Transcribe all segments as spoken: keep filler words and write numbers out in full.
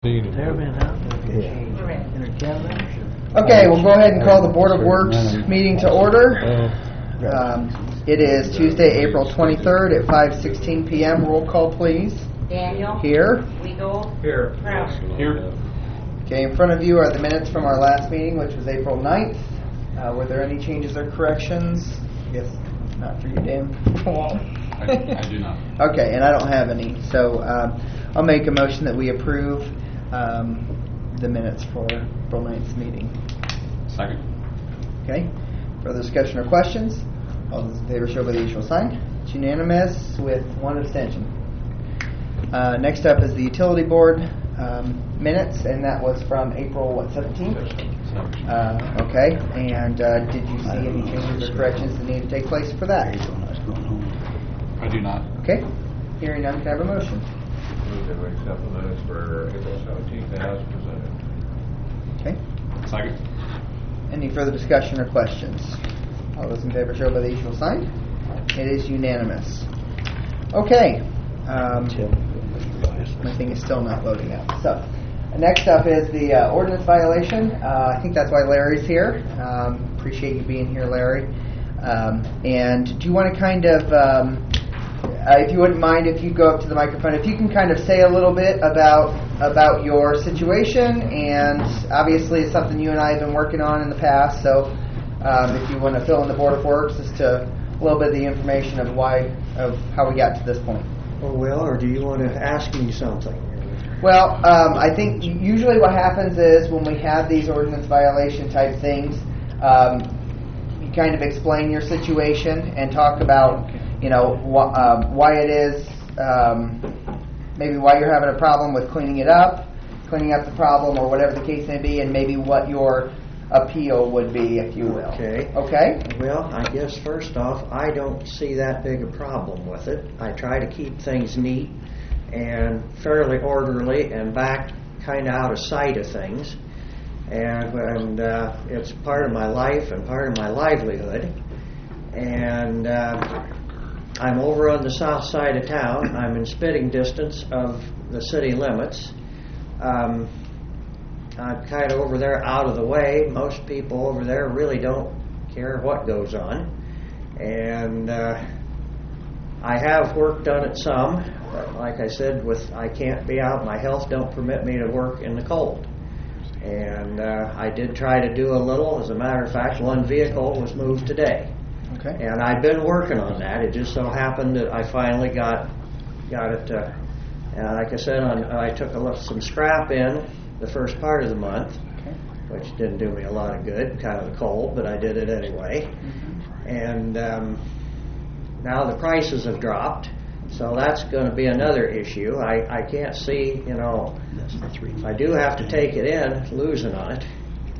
Okay, we'll go ahead and call the Board of Works meeting to order. Um, it is Tuesday, April twenty-third at five sixteen p.m. Roll call, please. Daniel. Here. Weigel. Here. Kraus. Here. Okay, in front of you are the minutes from our last meeting, which was April ninth. Uh, were there any changes or corrections? Yes, not for you, Dan. I, I do not. Okay, and I don't have any. So um, I'll make a motion that we approve um, the minutes for April ninth meeting. Second. Okay. Further discussion or questions? All those in favor show by the usual sign. It's unanimous with one abstention. Uh, next up is the utility board um, minutes, and that was from April what seventeenth. Uh, okay. And uh, did you see any changes or corrections that need to take place for that? I do not. Okay. Hearing none, can I have a motion? Move that we accept the minutes for April seventeenth as presented. Okay. Second. Any further discussion or questions? All those in favor show by the usual sign. It is unanimous. Okay. Um, my thing is still not loading up. So, next up is the uh, ordinance violation. Uh, I think that's why Larry's here. Um, appreciate you being here, Larry. Um, and do you want to kind of, um, uh, if you wouldn't mind, if you go up to the microphone, if you can kind of say a little bit about about your situation, and obviously it's something you and I have been working on in the past. So, um, if you want to fill in the Board of Works as to a little bit of the information of why, of how we got to this point. Oh, well, or do you want to ask me something? Well, um, I think usually what happens is when we have these ordinance violation type things, um, you kind of explain your situation and talk about, you know, wh- um, why it is, um, maybe why you're having a problem with cleaning it up, cleaning up the problem, or whatever the case may be, and maybe what your appeal would be, if you will. Okay. Okay? Well, I guess first off, I don't see that big a problem with it. I try to keep things neat and fairly orderly and back kind of out of sight of things. And, and uh, it's part of my life and part of my livelihood. And uh, I'm over on the south side of town. I'm in spitting distance of the city limits. Um, I'm kind of over there out of the way. Most people over there really don't care what goes on. And uh, I have worked on it some. But like I said, with I can't be out. My health don't permit me to work in the cold. And uh, I did try to do a little. As a matter of fact, one vehicle was moved today. Okay. And I've been working on that. It just so happened that I finally got got it. Uh, and like I said, on, I took a little, some scrap in the first part of the month, Okay. which didn't do me a lot of good, kind of the cold, but I did it anyway. Mm-hmm. And um, now the prices have dropped. So that's going to be another issue. I, I can't see, you know, if I do have to take it in, losing on it.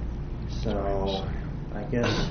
So I guess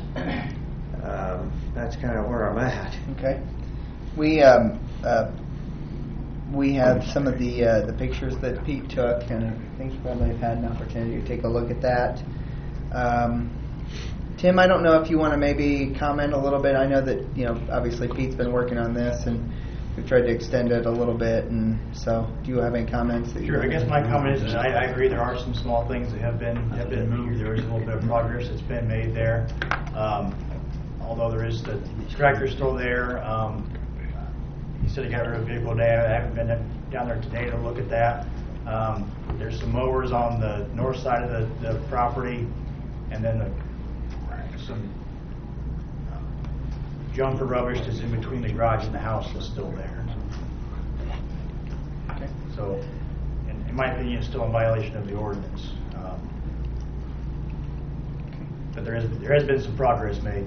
um, that's kind of where I'm at. Okay. We um, uh, we have some of the uh, the pictures that Pete took, and I think you probably have had an opportunity to take a look at that. Um, Tim, I don't know if you want to maybe comment a little bit. I know that, you know, obviously Pete's been working on this, and we've tried to extend it a little bit, and so do you have any comments? That Sure. I guess my comment is that I, I agree there are some small things that have been have been moved. There is a little bit of progress that's been made there. Um, although there is the tractor still there. Um, he said he got rid of a vehicle today. I haven't been down there today to look at that. Um, there's some mowers on the north side of the, the property, and then the, some junk or rubbish that's in between the garage and the house is still there. Okay. So, in, in my opinion, it's still in violation of the ordinance. Um, but there is there has been some progress made.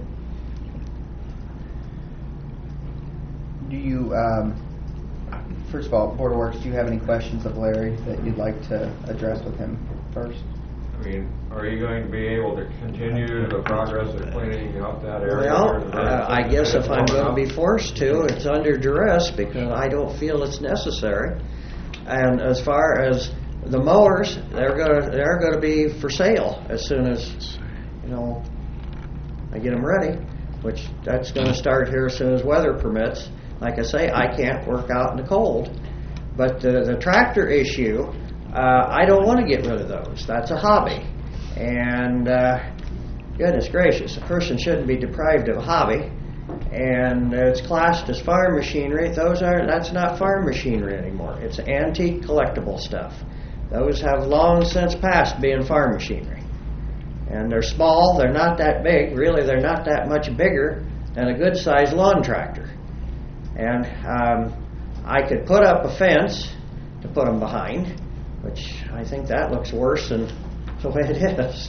Do you, um, first of all, Board of Works, do you have any questions of Larry that you'd like to address with him first? I mean, are you going to be able to continue the progress of cleaning up that area? Well, uh, I guess if I'm going to be forced to, it's under duress because I don't feel it's necessary. And as far as the mowers, they're going to they're going to be for sale as soon as, you know, I get them ready, which that's going to start here as soon as weather permits. Like I say, I can't work out in the cold. But the, the tractor issue, Uh, I don't want to get rid of those. That's a hobby. And uh, goodness gracious, a person shouldn't be deprived of a hobby. And it's classed as farm machinery. Those are that's not farm machinery anymore. It's antique collectible stuff. Those have long since passed being farm machinery. And they're small, they're not that big. Really, they're not that much bigger than a good-sized lawn tractor. And um, I could put up a fence to put them behind, which I think that looks worse than the way it is.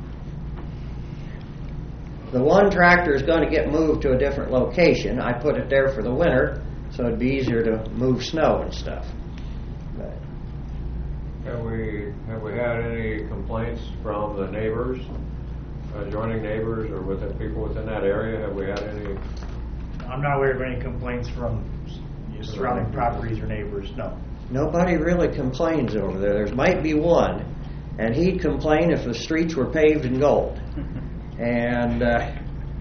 The one tractor is going to get moved to a different location. I put it there for the winter, so it'd be easier to move snow and stuff. But Have we, have we had any complaints from the neighbors, adjoining neighbors, or with the people within that area? Have we had any? I'm not aware of any complaints from you know, surrounding properties or neighbors, no. nobody really complains over there. There might be one, and he'd complain if the streets were paved in gold. And uh,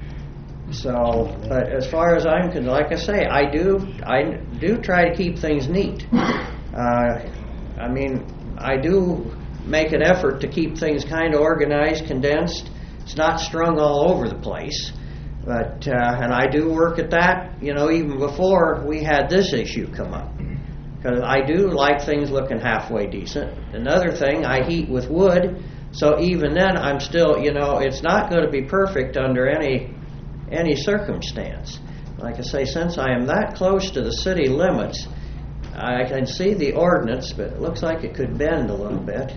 so, but as far as I'm concerned, like I say, I do, I do try to keep things neat. Uh, I mean, I do make an effort to keep things kind of organized, condensed. It's not strung all over the place. But, uh, and I do work at that, you know, even before we had this issue come up. Because I do like things looking halfway decent. Another thing, I heat with wood, so even then I'm still, you know, it's not going to be perfect under any any circumstance. Like I say, since I am that close to the city limits, I can see the ordinance, but it looks like it could bend a little bit.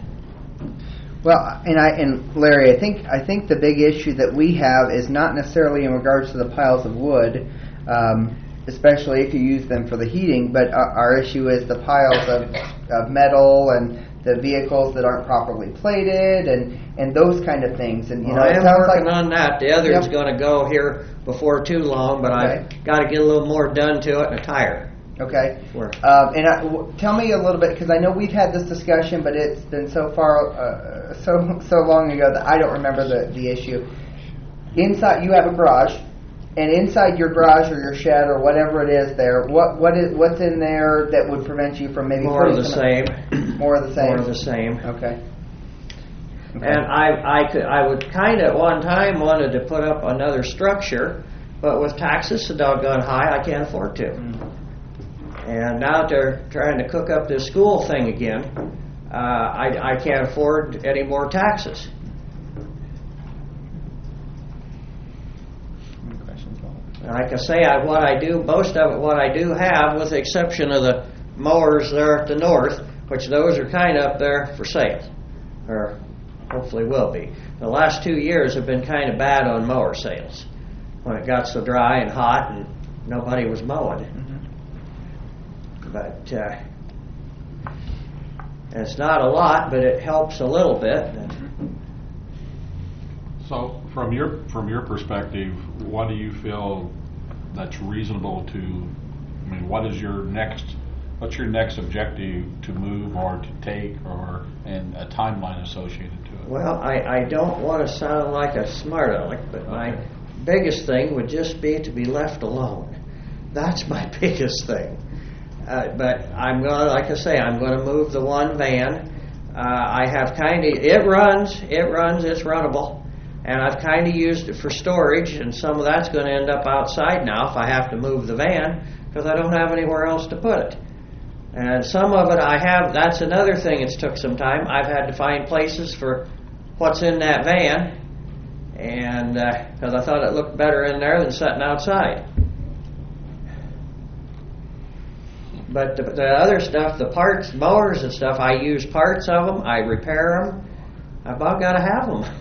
Well, and I and Larry, I think I think the big issue that we have is not necessarily in regards to the piles of wood, um, especially if you use them for the heating, but our, our issue is the piles of, of metal and the vehicles that aren't properly plated and, and those kind of things. And you Well, know, I it am sounds working like on that. The other's Yep. going to go here before too long, but Okay. I've got to get a little more done to it and a tire. okay. Where? Um, and I, w- tell me a little bit, because I know we've had this discussion, but it's been so far, uh, so so long ago that I don't remember the, the issue. Inside, you have a garage, and inside your garage or your shed or whatever it is there, what what is what's in there that would prevent you from maybe More of putting the some- same. More of the same. More of the same. Okay. Okay. And I, I could, I would kind of at one time wanted to put up another structure, but with taxes so doggone high, I can't afford to. Mm. And now they're trying to cook up this school thing again. Uh, I, I can't afford any more taxes. Any questions, Bob? Like I say, I, what I do, most of it, what I do have, with the exception of the mowers there at the north, which those are kind of up there for sale, or hopefully will be. The last two years have been kind of bad on mower sales, when it got so dry and hot and nobody was mowing. Mm-hmm. But uh, it's not a lot, but it helps a little bit. So, from your from your perspective, what do you feel that's reasonable to? I mean, what is your next? What's your next objective to move or to take, or and a timeline associated to it? Well, I, I don't want to sound like a smart aleck, but my Okay. biggest thing would just be to be left alone. That's my biggest thing. Uh, but I'm going to, like I say, I'm going to move the one van. Uh, I have kind of, it runs, it runs, it's runnable. And I've kind of used it for storage, and some of that's going to end up outside now if I have to move the van, because I don't have anywhere else to put it. And some of it I have, that's another thing it's took some time. I've had to find places for what's in that van, and because uh, I thought it looked better in there than sitting outside. But the, the other stuff, the parts, mowers and stuff, I use parts of them, I repair them. I've about got to have them.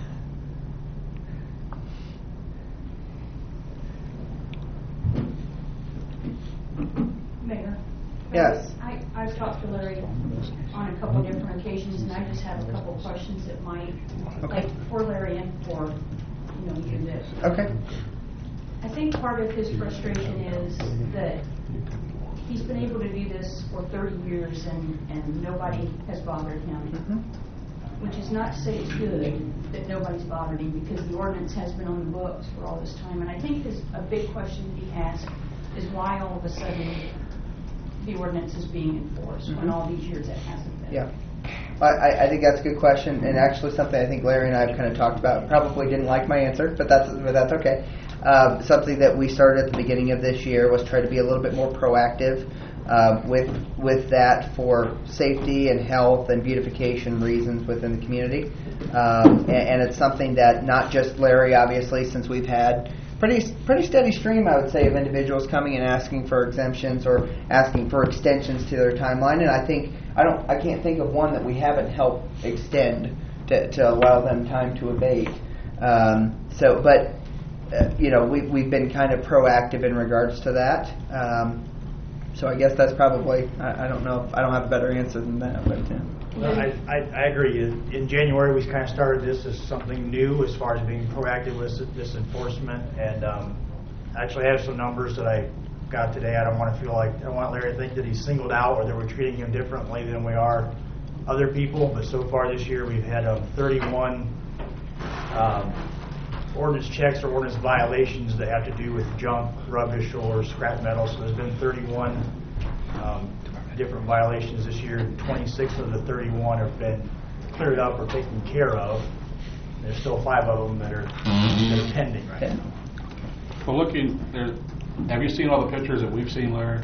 Mayor? Yes. I, I've talked to Larry on a couple different occasions, and I just have a couple questions that might, Okay. like, for Larry and for, you know, you that. Okay. I think part of his frustration is that he's been able to do this for thirty years and, and nobody has bothered him. Mm-hmm. Which is not to say it's good that nobody's bothered him, because the ordinance has been on the books for all this time. And I think this, a big question to be asked is why all of a sudden the ordinance is being enforced when Mhm. all these years it hasn't been. Yeah. I, I- I think that's a good question, and actually something I think Larry and I have kind of talked about. Probably didn't like my answer, but that's but that's okay. Um, something that we started at the beginning of this year was try to be a little bit more proactive uh, with with that for safety and health and beautification reasons within the community. Um, and, and it's something that not just Larry, obviously, since we've had pretty pretty steady stream, I would say, of individuals coming and asking for exemptions or asking for extensions to their timeline. And I think I don't I can't think of one that we haven't helped extend to, to allow them time to abate. Um, so, but uh, you know, we we've been kind of proactive in regards to that. Um, so I guess that's probably I, I don't know if, I don't have a better answer than that, but. Uh, Well, I, I, I agree. In in January, we kind of started this as something new as far as being proactive with this enforcement. And um, actually, I have some numbers that I got today. I don't want to feel like, I don't want Larry to think that he's singled out or that we're treating him differently than we are other people. But so far this year, we've had um, thirty-one um, ordinance checks or ordinance violations that have to do with junk, rubbish, or scrap metal. So there's been thirty-one um, different violations this year. twenty-six of the thirty-one have been cleared up or taken care of. There's still five of them that are, that are pending right Yeah. now. Well, looking there, have you seen all the pictures that we've seen, Larry?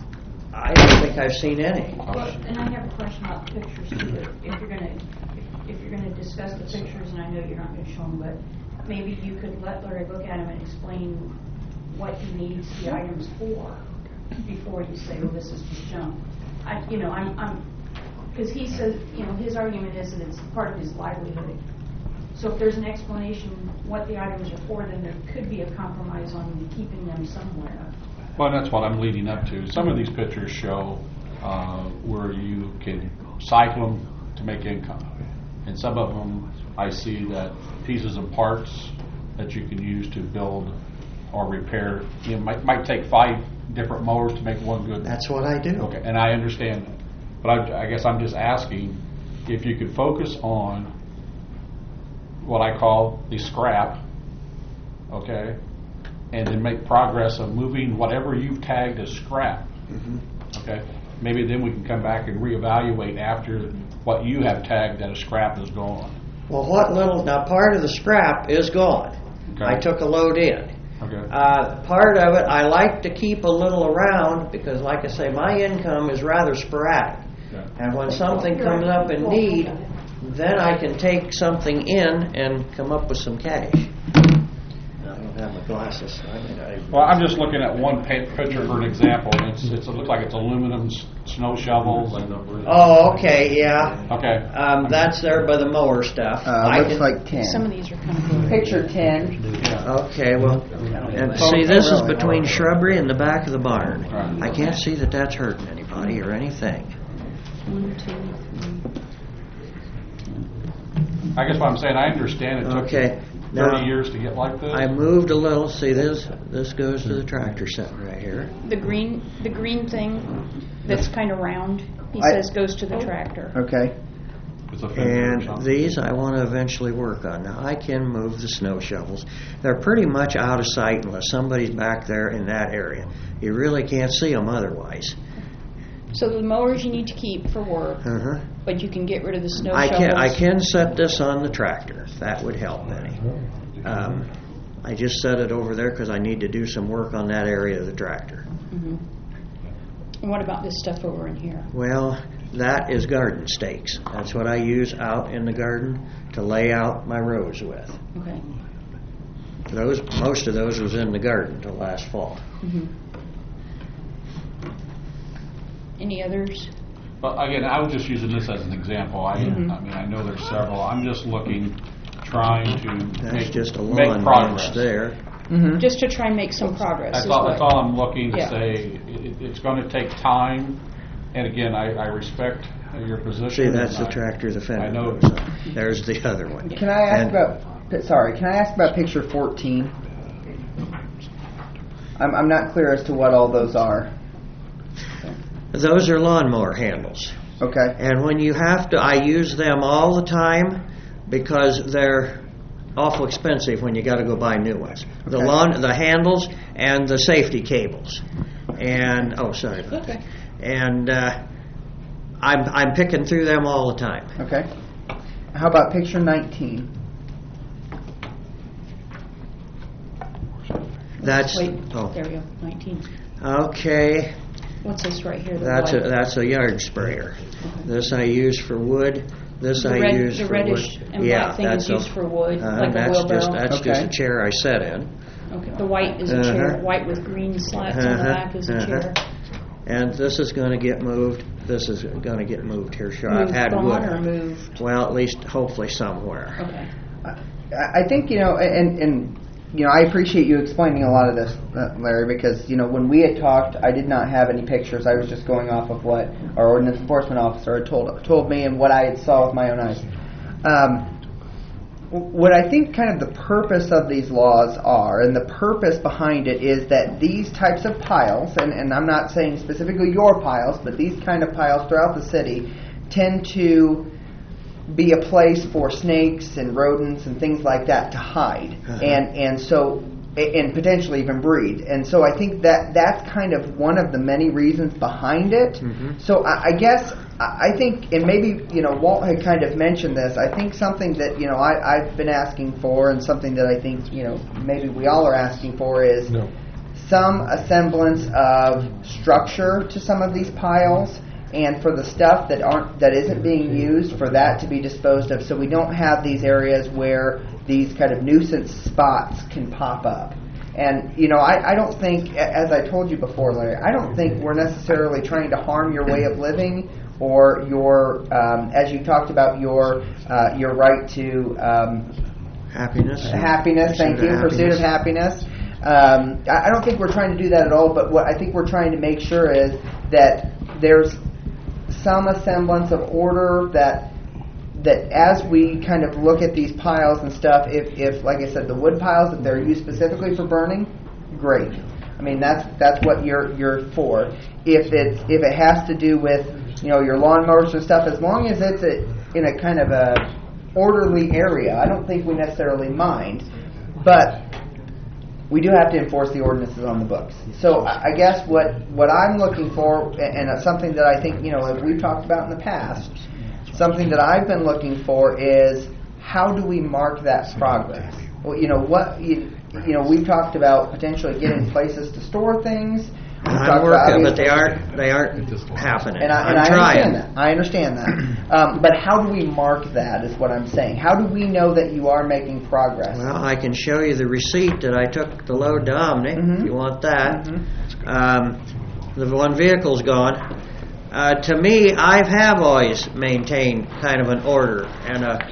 I don't think I've seen any. Well, and I have a question about the pictures too. If you're gonna, if you're gonna discuss the pictures, and I know you're not gonna show them, but maybe you could let Larry look at them and explain what he needs the items for before you say, well, this is just junk. I, you know, I'm, I'm, because he says, you know, his argument is that it's part of his livelihood. So if there's an explanation what the items are for, then there could be a compromise on keeping them somewhere. Well, that's what I'm leading up to. Some of these pictures show uh, where you can cycle them to make income. And some of them, I see that pieces and parts that you can use to build or repair. You know, might, might take five different mowers to make one good. That's what I do. Okay, and I understand that. But I, I guess I'm just asking if you could focus on what I call the scrap, okay, and then make progress of moving whatever you've tagged as scrap, Mm-hmm. okay? Maybe then we can come back and reevaluate after what you have tagged that a scrap is gone. Well, what little, now part of the scrap is gone. Okay. I took a load in. Okay. Uh, part of it, I like to keep a little around because, like I say, my income is rather sporadic. Okay. And when something comes up in need, then I can take something in and come up with some cash. I don't have my glasses. So I mean, I, Well, I'm just looking at one pa- picture for an example. And it's, it's, it looks like it's aluminum s- snow shovels. And, oh, okay, yeah. okay. Um, that's there by the mower stuff. Uh, I looks can- like ten. Some of these are kind of blurry. Picture ten. Yeah. Okay, well, and see, this is between shrubbery and the back of the barn. Right. I can't see that that's hurting anybody or anything. One, two, three. I guess what I'm saying, I understand it took Okay, you thirty now, years to get like this. I moved a little. See, this this goes to the tractor set right here. The green, the green thing that's kind of round, he I- says goes to the tractor. Okay. It's a fender or And something. these I want to eventually work on. Now, I can move the snow shovels. They're pretty much out of sight unless somebody's back there in that area. You really can't see them otherwise. So the mowers you need to keep for work, Uh-huh. but you can get rid of the snow I shovels. can I can set this on the tractor. That would help any. Um, I just set it over there because I need to do some work on that area of the tractor. Mhm. And what about this stuff over in here? Well, that is garden stakes. That's what I use out in the garden to lay out my rows with. Okay. Those most of those was in the garden till last fall. Mhm. Any others? But again, I was just using this as an example. I, Mhm. I mean, I know there's several. I'm just looking, trying to That's make, just a make lawn progress. bench there. Mm-hmm. Just to try and make some progress. That's is all, what- that's all I'm looking to Yeah. say. It, it's going to take time. And again, I, I respect your position. See, that's and the I- tractor the fender I know. goes on. There's the other one. Can I ask And- about? Sorry, can I ask about picture fourteen? I'm I'm not clear as to what all those are. Those are lawnmower handles. Okay. And when you have to, I use them all the time because they're awful expensive when you got to go buy new ones. The Okay. lawn, the handles, and the safety cables. And oh, sorry about Okay. that. And uh, I'm, I'm picking through them all the time. Okay. How about picture nineteen? That's, Wait, oh, there we go, nineteen. okay. What's this right here? the That's a, white? that's a yard sprayer. This I use for wood. This The I red- use the for reddish wood. and Yeah, black thing is that's a- used for wood, uh, like a that's just- wheelbarrow? That's just Okay. a chair I sit in. Okay, the white is a chair, Uh-huh. white with green slats on the Uh-huh, back is a uh-huh. chair. And this is going to get moved. This is going to get moved here. Sure, I've Moved had gone wood. or moved? Well, at least hopefully somewhere. Okay. I I think, you know, and, and, you know, I appreciate you explaining a lot of this, uh, Larry, because, you know, when we had talked, I did not have any pictures. I was just going off of what our ordinance enforcement officer had told, told me and what I had saw with my own eyes. Um, what I think kind of the purpose of these laws are, and the purpose behind it is that these types of piles, and, and I'm not saying specifically your piles, but these kind of piles throughout the city tend to be a place for snakes and rodents and things like that to hide, Uh-huh. and and so and potentially even breed. And so I think that that's kind of one of the many reasons behind it. Mhm. So I, I guess I I think, and maybe you know Walt had kind of mentioned this. I think something that you know I, I've been asking for, and something that I think you know maybe we all are asking for is No. some a semblance of structure to some of these piles, and for the stuff that aren't that isn't being used, for that to be disposed of, so we don't have these areas where these kind of nuisance spots can pop up. And you know, I, I don't think, a- as I told you before, Larry, I don't think we're necessarily trying to harm your way of living or your, um, as you talked about, your uh, your right to um, Happiness. happiness. Thank you, pursuit of happiness. Um, I I don't think we're trying to do that at all. But what I think we're trying to make sure is that there's some semblance of order, that that as we kind of look at these piles and stuff, if, if like I said, the wood piles, if they're used specifically for burning, great. I mean, that's that's what you're you're for. If it if it has to do with you know your lawnmowers and stuff, as long as it's a, in a kind of a orderly area, I don't think we necessarily mind. But we do have to enforce the ordinances on the books. So I I guess what, what I'm looking for, and it's something that I think, you know, as we've talked about in the past, something that I've been looking for is how do we mark that progress? Well, you know, what, you, you know, we've talked about potentially getting places to store things. We've I'm talked about working, but obviously- they aren't. They aren't happening. and I, and I'm I trying. understand that. I understand that. Um, but how do we mark that is what I'm saying. How do we know that you are making progress? Well, I can show you the receipt that I took the load to Omni, Mhm. if you want that. Mhm. Um, the one vehicle's gone. Uh, to me, I have always maintained kind of an order and a,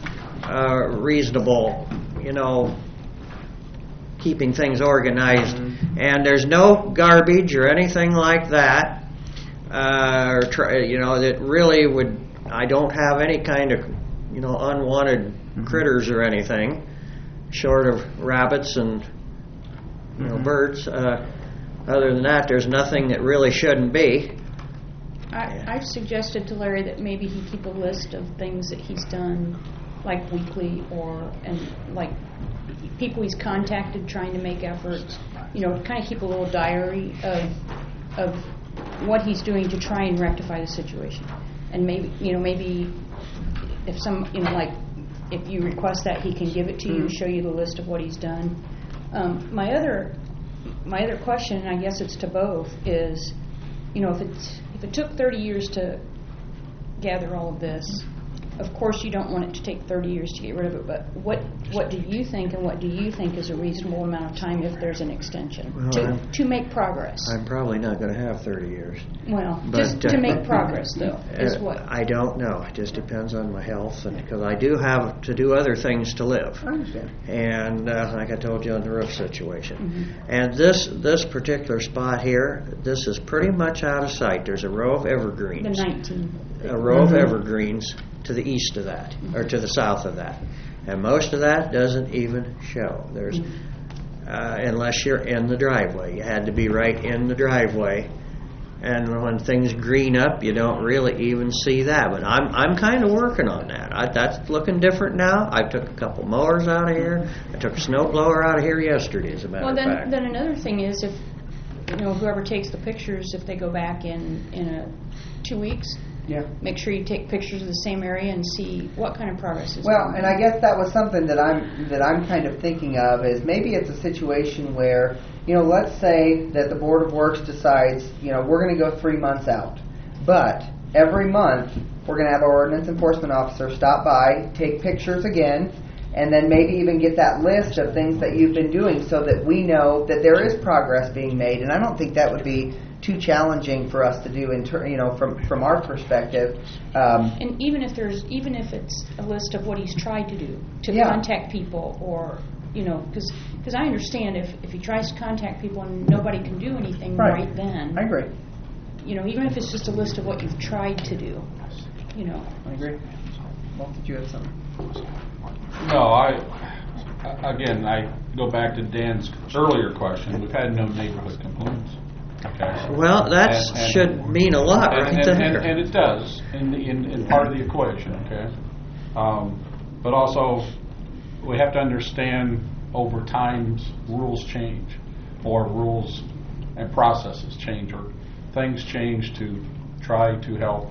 a reasonable, you know, keeping things organized. And there's no garbage or anything like that, uh, or try, you know, that really would. I don't have any kind of, you know, unwanted critters or anything, short of rabbits and you know Mhm. birds. Uh, other than that, there's nothing that really shouldn't be. I, I've suggested to Larry that maybe he keep a list of things that he's done, like weekly, or, and like people he's contacted trying to make efforts, you know, kind of keep a little diary of, of what he's doing to try and rectify the situation. And maybe, you know, maybe if some, you know, like, if you request that, he can give it to you, Mhm. show you the list of what he's done. Um, my other, my other question, and I guess it's to both, is, you know, if it's, if it took thirty years to gather all of this, of course you don't want it to take thirty years to get rid of it, but what, what do you think, and what do you think is a reasonable amount of time if there's an extension Well, to, I'm- to make progress? I'm probably not going to have thirty years. Well, But, just uh, to make progress, though, is Uh, what? I don't know. It just depends on my health, and because I do have to do other things to live. I understand. And uh, like I told you on the roof situation. Mhm. And this this particular spot here, this is pretty much out of sight. There's a row of The evergreens. nineteen. A row Mhm. of evergreens to the east of that, or to the south of that. And most of that doesn't even show. There's, uh, unless you're in the driveway. You had to be right in the driveway. And when things green up, you don't really even see that. But I'm I'm kind of working on that. I, that's looking different now. I took a couple mowers out of here. I took a snow blower out of here yesterday, as a matter Well, of then, fact. then another thing is if, you know, whoever takes the pictures, if they go back in, in a, two weeks Yeah. Make sure you take pictures of the same area and see what kind of progress is Well, going and on. I guess that was something that I'm that I'm kind of thinking of is maybe it's a situation where, you know, let's say that the Board of Works decides, you know, we're going to go three months out, but every month we're going to have our ordinance enforcement officer stop by, take pictures again, and then maybe even get that list of things that you've been doing so that we know that there is progress being made. And I don't think that would be too challenging for us to do, in ter- you know, from from our perspective. Um, And even if there's, even if it's a list of what he's tried to do, to Yeah. contact people, or, you know, because I understand if, if he tries to contact people and nobody can do anything Right. right, then, I agree. you know, even if it's just a list of what you've tried to do, you know. I agree. Well, did you have something? No, I, again, I go back to Dan's earlier question. We've had no neighborhood complaints. Okay. Well, that And- and- should mean a lot and- right and, there. And, and it does, in, the, in, in part of the equation, okay? Um, but also, we have to understand over time, rules change, or rules and processes change, or things change to try to help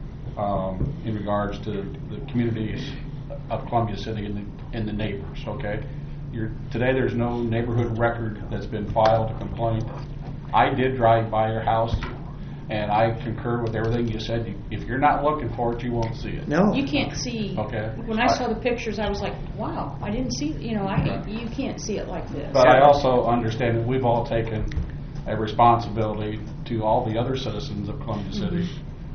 um, in regards to the communities of Columbia City and the, and the neighbors, okay? You're, today there's no neighborhood record that's been filed, a complaint. I did drive by your house, and I concur with everything you said. You- If you're not looking for it, you won't see it. No. You can't see. Okay. When I saw the pictures, I was like, wow, I didn't see, you know, I, you can't see it like this. But I also understand that we've all taken a responsibility to all the other citizens of Columbia City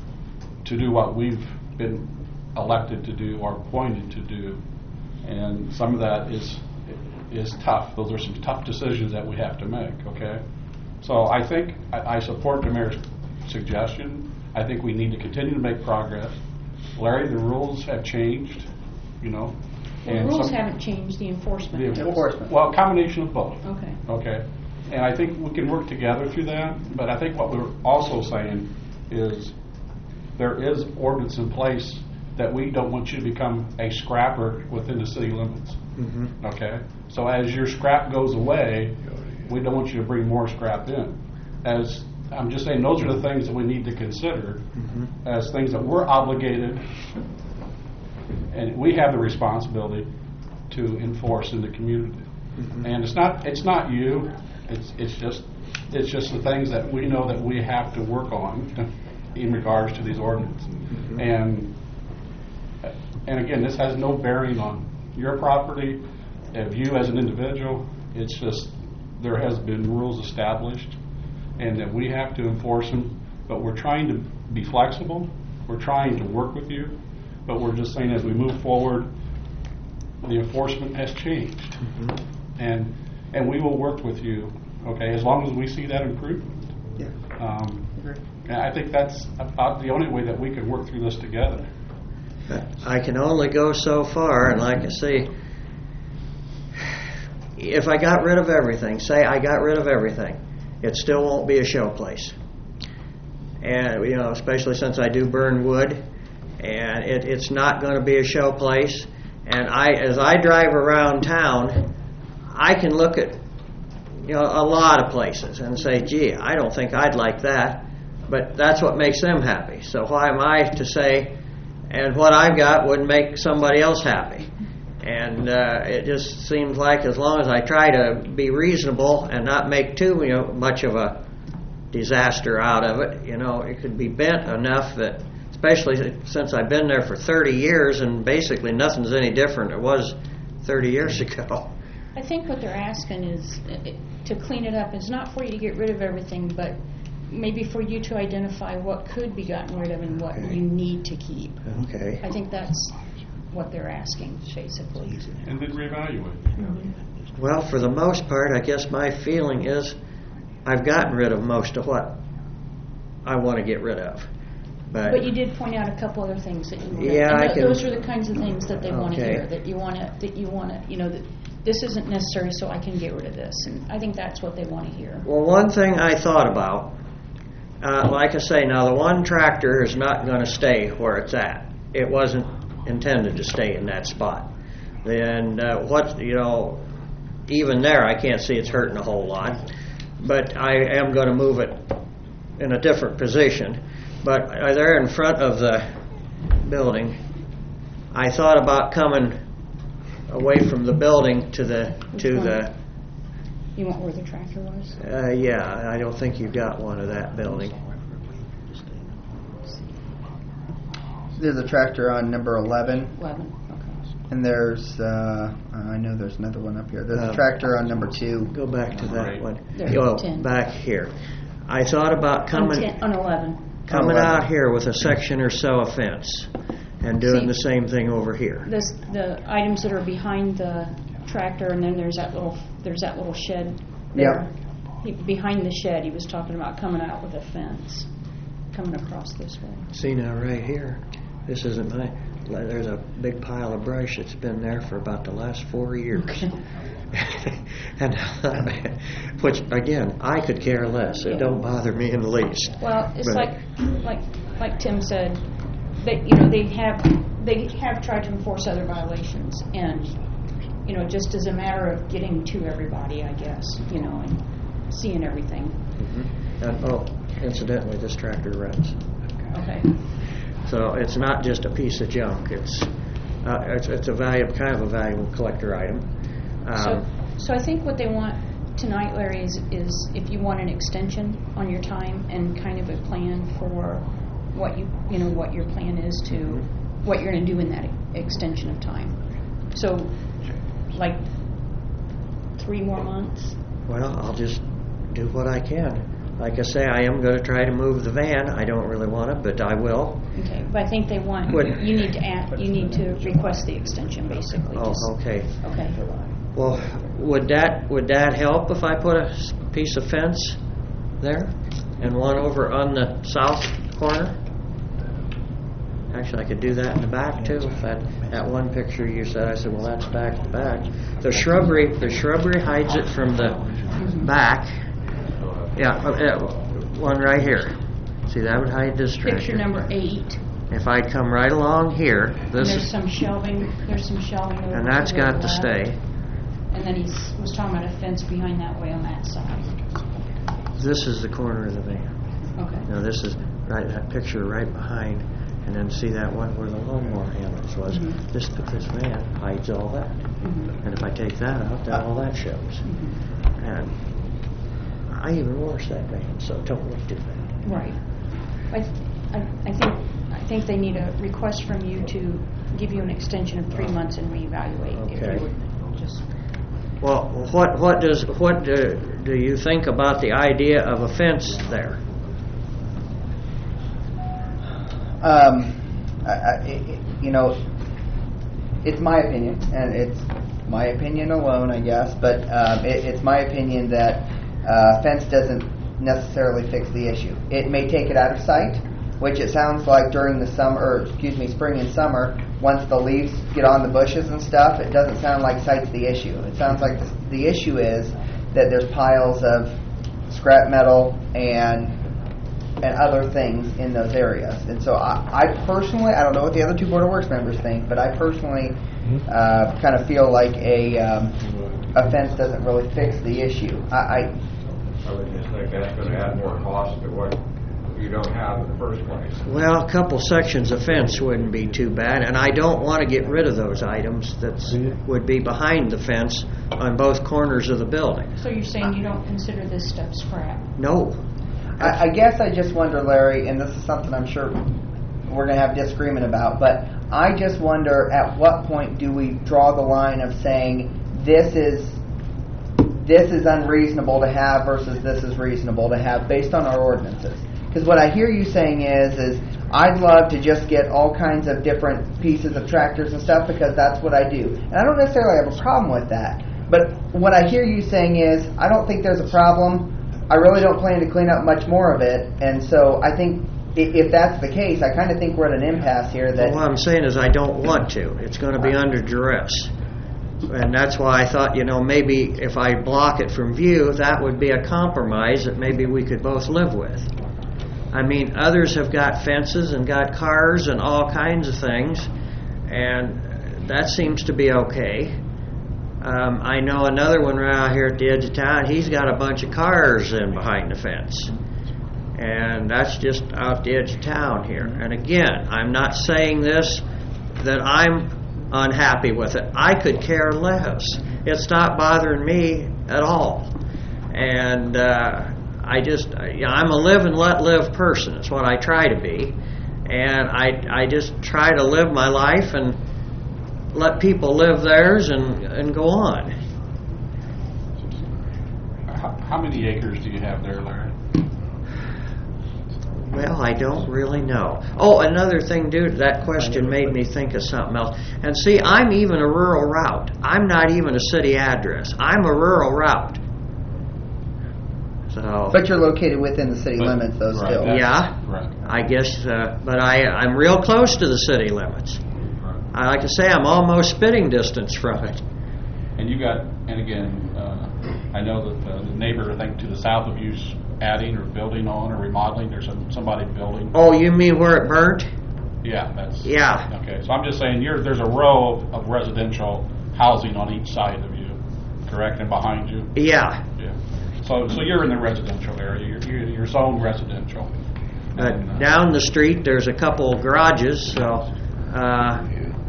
to do what we've been elected to do or appointed to do. And some of that is is tough. Those are some tough decisions that we have to make, okay? So I think I, I support the mayor's suggestion. I think we need to continue to make progress. Larry, the rules have changed, you know. The and rules some- haven't changed, the enforcement. the has. Enforcement. Well, a combination of both. Okay. Okay. And I think we can work together through that, but I think what we're also saying is there is ordinance in place that we don't want you to become a scrapper within the city limits. Mhm. Okay? So as your scrap goes away, we don't want you to bring more scrap in. As I'm just saying, those are the things that we need to consider as things that we're obligated, and we have the responsibility to enforce in the community. And it's not it's not you. It's it's just it's just the things that we know that we have to work on in regards to these ordinances. And and again, this has no bearing on your property, of you as an individual. It's just there has been rules established, and that we have to enforce them. But we're trying to be flexible. We're trying to work with you, but we're just saying as we move forward, the enforcement has changed, and and we will work with you, okay, as long as we see that improvement. Yeah. Um, Agree. and I think that's about the only way that we can work through this together. I can only go so far, and like I say, if I got rid of everything, say I got rid of everything, it still won't be a show place. And, you know, especially since I do burn wood, and it, it's not going to be a show place. And I, as I drive around town, I can look at, you know, a lot of places and say, gee, I don't think I'd like that. But that's what makes them happy. So why am I to say, and what I've got would make somebody else happy? And uh, it just seems like as long as I try to be reasonable and not make too, you know, much of a disaster out of it, you know, it could be bent enough that, especially since I've been there for thirty years and basically nothing's any different than it was thirty years ago. I think what they're asking is uh, to clean it up. It's not for you to get rid of everything, but maybe for you to identify what could be gotten rid of and what Okay. you need to keep. Okay. I think that's what they're asking, basically. And then reevaluate. Well, for the most part, I guess my feeling is I've gotten rid of most of what I want to get rid of. But, But you did point out a couple other things that you want to. Yeah, I can- Those are the kinds of things that they want to Okay. hear, that you want to, that you want to, you know, that this isn't necessary, so I can get rid of this. And I think that's what they want to hear. well, one thing I thought about, uh, like I say, now the one tractor is not going to stay where it's at. It wasn't intended to stay in that spot. Then uh, what, you know, even there I can't see it's hurting a whole lot. But I am going to move it in a different position. but uh, they're in front of the building. I thought about coming away from the building to the Which to one? the. You want where the tractor was? Uh, yeah, I don't think you got one of that building. There's a tractor on number eleven, Eleven, okay. and there's, uh, I know there's another one up here. There's a Um, tractor on number two. Go back to that Right. one. There's Oh, ten. back here. I thought about On coming ten, on eleven. coming On out eleven. here with a section or so of fence and doing See- the same thing over here. This, the items that are behind the tractor, and then there's that little, there's that little shed there. He- Behind the shed, he was talking about coming out with a fence, coming across this way. See now, right here, this isn't my. There's a big pile of brush that's been there for about the last four years. And which again, I could care less. It don't bother me in the least. Well, it's But- like, like, like Tim said, they, you know, they have, they have tried to enforce other violations, and, you know, just as a matter of getting to everybody, I guess, you know, and seeing everything. Mhm. And oh, incidentally, this tractor runs. Okay. So it's not just a piece of junk. It's uh, it's, it's a value, kind of a valuable collector item. So, Um, so I think what they want tonight, Larry, is, is if you want an extension on your time and kind of a plan for what you, you know, what your plan is to, what you're going to do in that e- extension of time. So, like, three more months? well, I'll just do what I can. Like I say, I am going to try to move the van. I don't really want it, but I will. Okay, but I think they want, Would- you need to add, you need to request the extension, basically. Oh, just- okay. Okay. Well, would that would that help if I put a s- piece of fence there and one over on the south corner? Actually, I could do that in the back too. If that that one picture you said, I said, well, that's back to back. The shrubbery, the shrubbery hides it from the back. Yeah, uh, uh, one right here. See, that would hide this tractor. Picture number eight, If I come right along here, and this there's is, some shelving, there's some shelving over and to that's the got to left. stay. And then he was talking about a fence behind that way on that side. This is the corner of the van. Okay. Now this is right that picture right behind, and then see that one where the lawnmower handles was. Mhm. This this van hides all that, Mhm. and if I take that out, then all that shows. Mhm. And I even wash that van, so don't look too bad. Right. I, th- I, I think, I think they need a request from you to give you an extension of three months and reevaluate. If Okay. you would just, Well, what what does what do, do you think about the idea of a fence there? Um, I, I, it, you know, it's my opinion, and it's my opinion alone, I guess, but um, it, it's my opinion that uh, fence doesn't necessarily fix the issue. It may take it out of sight, which it sounds like during the summer, or excuse me, spring and summer, once the leaves get on the bushes and stuff, it doesn't sound like sight's the issue. It sounds like the, the issue is that there's piles of scrap metal and and other things in those areas. And so I, I personally, I don't know what the other two Board of Works members think, but I personally uh, kind of feel like a, um, a fence doesn't really fix the issue. I, I I would just think that's gonna add more cost to what you don't have in the first place. Well, a couple sections of fence wouldn't be too bad, and I don't want to get rid of those items that would be behind the fence on both corners of the building. so you're saying you don't consider this stuff scrap? No. I, I guess I just wonder, Larry, and this is something I'm sure we're going to have disagreement about, but I just wonder at what point do we draw the line of saying this is this is unreasonable to have versus this is reasonable to have based on our ordinances. Because what I hear you saying is, is I'd love to just get all kinds of different pieces of tractors and stuff because that's what I do. And I don't necessarily have a problem with that. But what I hear you saying is, I don't think there's a problem. I really don't plan to clean up much more of it. And so I think i- if that's the case, I kind of think we're at an impasse here that... Well, what I'm saying is I don't want to. It's going to be under duress. And that's why I thought, you know, maybe if I block it from view, that would be a compromise that maybe we could both live with. I mean, others have got fences and got cars and all kinds of things, and that seems to be okay. Um, I know another one right out here at the edge of town, he's got a bunch of cars in behind the fence. And that's just out the edge of town here. And again, I'm not saying this that I'm unhappy with it. I could care less. It's not bothering me at all. And uh, I just, you know, I'm a live and let live person. It's what I try to be. And I, I just try to live my life and let people live theirs and, and go on. How, how many acres do you have there, Larry? Well, I don't really know. Oh, another thing, dude, that question made me think of something else. And see, I'm even a rural route. I'm not even a city address. I'm a rural route. So, But you're located within the city But- limits, though, right, still. that's- yeah, Right. I guess, uh, but I, I'm real close to the city limits. Right. I like to say I'm almost spitting distance from it. And you got, and again, uh, I know that the neighbor, I think to the south of you's adding or building on or remodeling, there's some, somebody building. Oh, you mean where it burnt? Yeah, that's. Yeah. Okay, so I'm just saying, you're, there's a row of, of residential housing on each side of you, correct, and behind you? Yeah. Yeah. So, so you're in the residential area, you're, you're, you're zoned residential. But And, uh, down the street, there's a couple of garages, so, uh,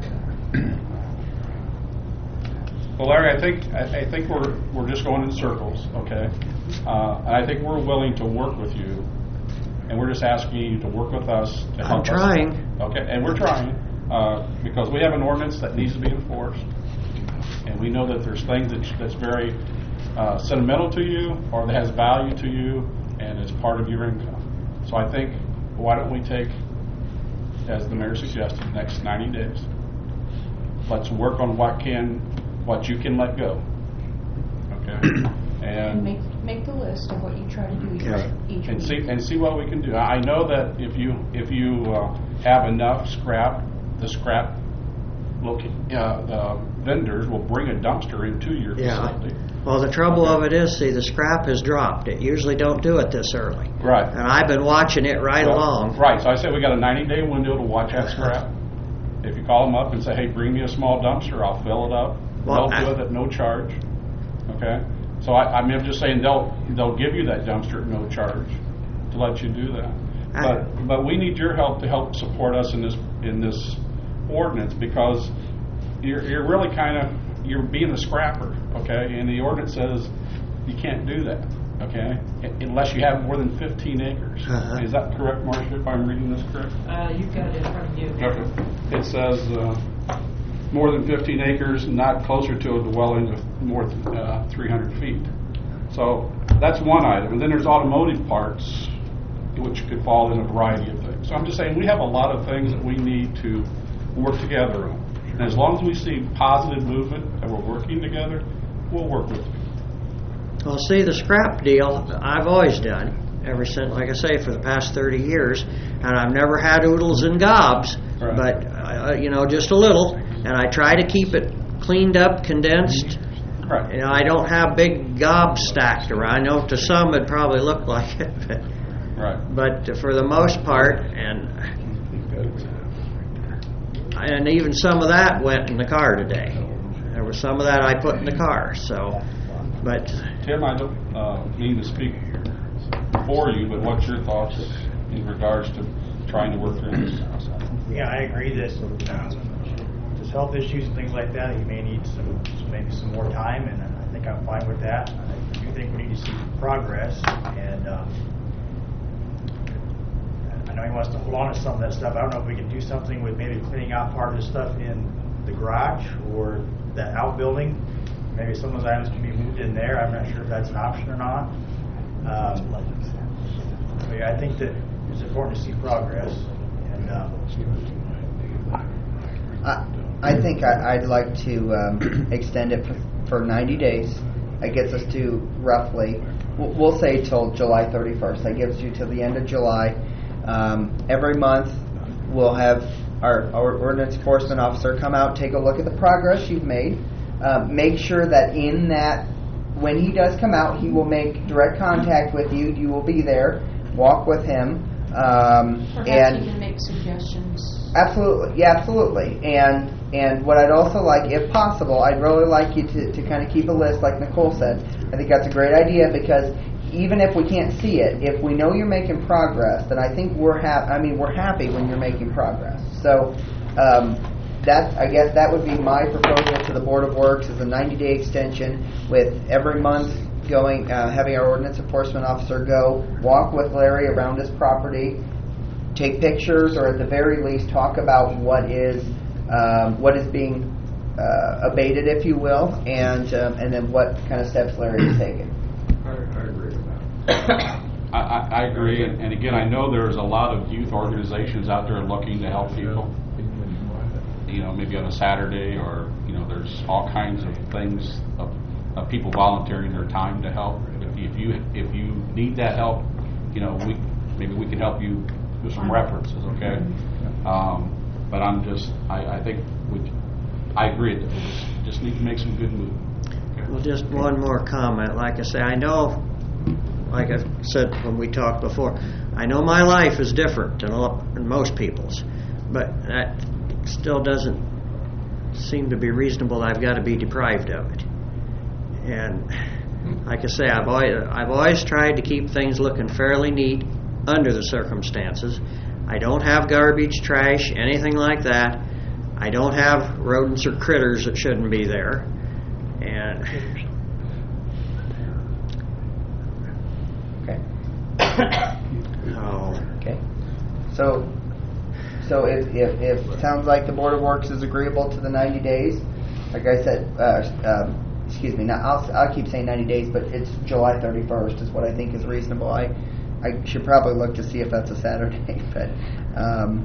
Well, Larry, I think, I, I think we're, we're just going in circles, okay? Uh, and I think we're willing to work with you, and we're just asking you to work with us to help I'm us. trying. Okay, and we're trying, uh, because we have an ordinance that needs to be enforced, and we know that there's things that, that's very uh, sentimental to you, or that has value to you, and it's part of your income. So I think, why don't we take, as the mayor suggested, the next ninety days, let's work on what can, what you can let go, okay? And And, make, make the list of what you try to do each, Okay. each and week. see, and see what we can do. I know that if you, if you uh, have enough scrap, the scrap, look, uh, the vendors will bring a dumpster into your yeah. facility. Well, the trouble of it is, see, the scrap has dropped. It usually don't do it this early. Right. And I've been watching it right Well, along. Right, so I said we got a ninety-day window to watch that scrap. If you call them up and say, hey, bring me a small dumpster, I'll fill it up. Well, They'll do I- it at no charge, okay? So I, I mean, I'm just saying, they'll, they'll give you that dumpster at no charge to let you do that. I- But, but we need your help to help support us in this, in this ordinance, because you're, you're really kind of, you're being a scrapper, okay? And the ordinance says you can't do that, okay? Unless you have more than fifteen acres. Uh-huh. Is that correct, Marcia, if I'm reading this correct? Uh, you've got it in front of you. Okay. It says, uh, more than fifteen acres, not closer to a dwelling of more than, uh, three hundred feet. So, that's one item. And then there's automotive parts, which could fall in a variety of things. So I'm just saying, we have a lot of things that we need to work together on. And as long as we see positive movement and we're working together, we'll work with you. Well, see, the scrap deal, I've always done, ever since, like I say, for the past thirty years, and I've never had oodles and gobs, Right. but, uh, you know, just a little, and I try to keep it cleaned up, condensed. Right. You know, I don't have big gobs stacked around. I know to some it probably looked like it, but, Right. but for the most part, and and even some of that went in the car today. There was some of that I put in the car, so, but... Tim, I don't uh, mean to speak for you, but what's your thoughts in regards to trying to work through this? Yeah, I agree that uh, just health issues and things like that, you may need some, some- maybe some more time, and I think I'm fine with that. I do think we need to see progress, and um, I know he wants to hold on to some of that stuff. I don't know if we can do something with maybe cleaning out part of the stuff in the garage or that outbuilding. Maybe some of those items can be moved in there. I'm not sure if that's an option or not. Um, but yeah, I think that it's important to see progress, and um, I, I think I, I'd like to um, extend it for, for ninety days. That gets us to roughly, we'll, we'll say till July thirty-first. That gives you till the end of July. Um, every month, we'll have our, our ordinance enforcement officer come out, take a look at the progress you've made. Uh, make sure that in that, when he does come out, he will make direct contact with you. You will be there. Walk with him. Um, Perhaps and you can make suggestions. Absolutely, yeah, absolutely. And and what I'd also like, if possible, I'd really like you to, to kind of keep a list, like Nicole said. I think that's a great idea, because even if we can't see it, if we know you're making progress, then I think we're hap- I mean, we're happy when you're making progress. So um, that I guess that would be my proposal to the Board of Works is a ninety-day extension with every month going, uh, having our ordinance enforcement officer go walk with Larry around his property, take pictures, or at the very least talk about what is um, what is being uh, abated, if you will, and um, and then what kind of steps Larry is taking. I, I agree with that. I, I, I agree, and, and again, I know there's a lot of youth organizations out there looking to help people. You know, maybe on a Saturday, or you know, there's all kinds of things of, of people volunteering their time to help. If, if you if you need that help, you know, we maybe we can help you with some references, okay? Um, but I'm just, I, I think we, I agree that we just, just need to make some good moves. Okay? Well, just one more comment. Like I say, I know, like I said when we talked before, I know my life is different than, a lot, than most people's, but that still doesn't seem to be reasonable that I've got to be deprived of it. And like I say, I've always, I've always tried to keep things looking fairly neat under the circumstances. I don't have garbage, trash, anything like that. I don't have rodents or critters that shouldn't be there. And Okay. oh, Okay. So, so if, if, if it sounds like the Board of Works is agreeable to the ninety days, like I said, uh, um, excuse me, now I'll, I'll keep saying ninety days, but it's July thirty-first is what I think is reasonable. I, I should probably look to see if that's a Saturday, but um,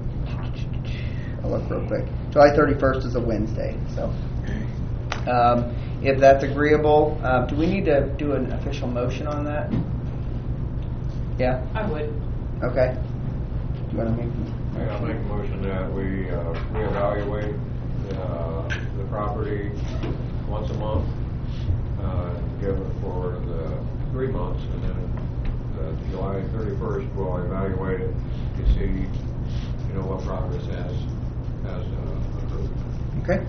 I'll look real quick. July thirty-first is a Wednesday, so um, if that's agreeable, uh, do we need to do an official motion on that? Yeah? I would. Okay. Do you want to make? Yeah, I'll make a motion that we uh, reevaluate uh, the property once a month, uh, give it for the three months, and then uh, July thirty-first we'll evaluate it to see, you know, what progress has has uh, occurred. Okay.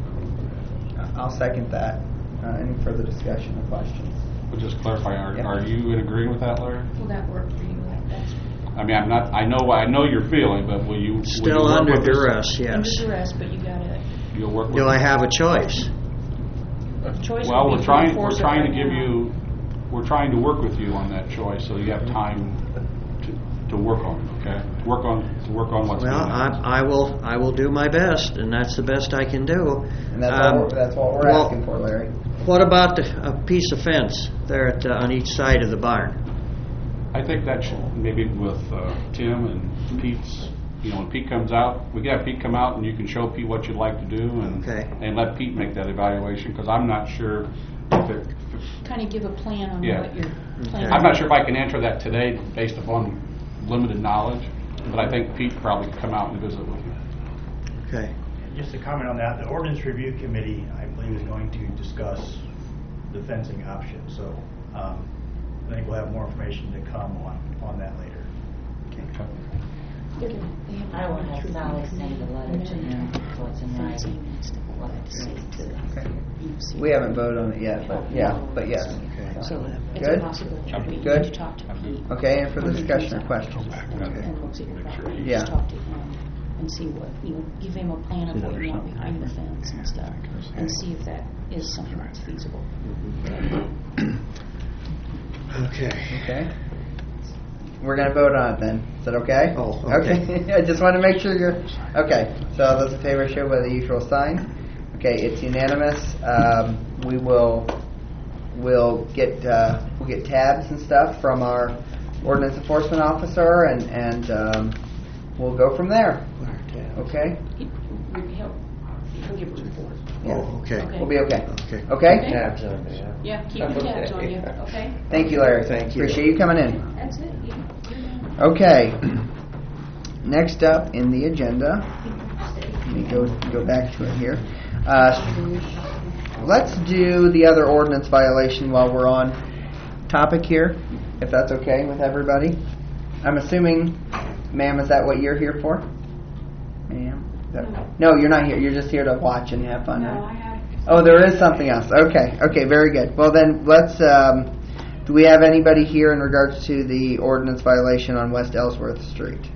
I'll second that. Uh, any further discussion or questions? We'll just clarify, are, Yep. are you in agreement with that, Larry? Will that work for you? That's I mean, I'm not, I know, I know you're feeling, but will you? will you still work under with us? duress, yes. under duress, but you gotta, You'll work with Do I us? have a choice? the choice Well, would we're be to trying, enforce we're it trying right to give now. you, we're trying to work with you on that choice, so you have time to, to work on it, okay? To work on, to work on what's Well, going I, on. I will. I will do my best, and that's the best I can do. And that's Um, all. We're, that's what we're well, asking for, Larry. What about the, a piece of fence there at, uh, on each side of the barn? I think that should, maybe with uh, Tim and Pete's, you know, when Pete comes out, we can have Pete come out and you can show Pete what you'd like to do and, Okay. and let Pete make that evaluation, because I'm not sure if it, Kind of give a plan on Yeah. what you're planning. I'm not sure if I can answer that today based upon limited knowledge, but I think Pete probably could come out and visit with you. Okay. Just to comment on that, the ordinance review committee, I believe, is going to discuss the fencing option. So um, I think we'll have more information to come on, on that later. They're gonna- they have a I will have review Sally committee, send a letter and to then him, so it's in fencing writing. and stuff like that, to see to, Okay. you know, see We haven't voted on it yet, but yeah, but yes. So it's Good? a possibility. but you Good? need to talk to Pete. Okay, and for the discussion or questions? And look at your property, Yeah. just talk to him and see what, you know, give him a plan of what you want behind the fence and stuff, and see if that is something that's feasible. Okay. Okay. We're gonna vote on it then. Is that okay? Oh, okay. I just want to make sure you're okay. So those in favor show by the usual sign. Okay, it's unanimous. Um, we will we'll get uh, we'll get tabs and stuff from our ordinance enforcement officer, and and um, we'll go from there. Okay. He- He'll, he'll give a report. Oh, okay. Okay. We'll be okay. Okay. Okay. Tabs on me, yeah. Yeah, keep your tabs on you, okay? Thank you, Larry. Thank you. Appreciate you coming in. That's it, yeah, you're done. Okay. Next up in the agenda, let me go go back to it here. Uh, let's do the other ordinance violation while we're on topic here, if that's okay with everybody. I'm assuming, ma'am, is that what you're here for? Ma'am? Is that- No, you're not here. You're just here to watch and have fun, No, right? I have. Oh, there is something else. Okay, okay, very good. Well, then let's um, Do we have anybody here in regards to the ordinance violation on West Ellsworth Street?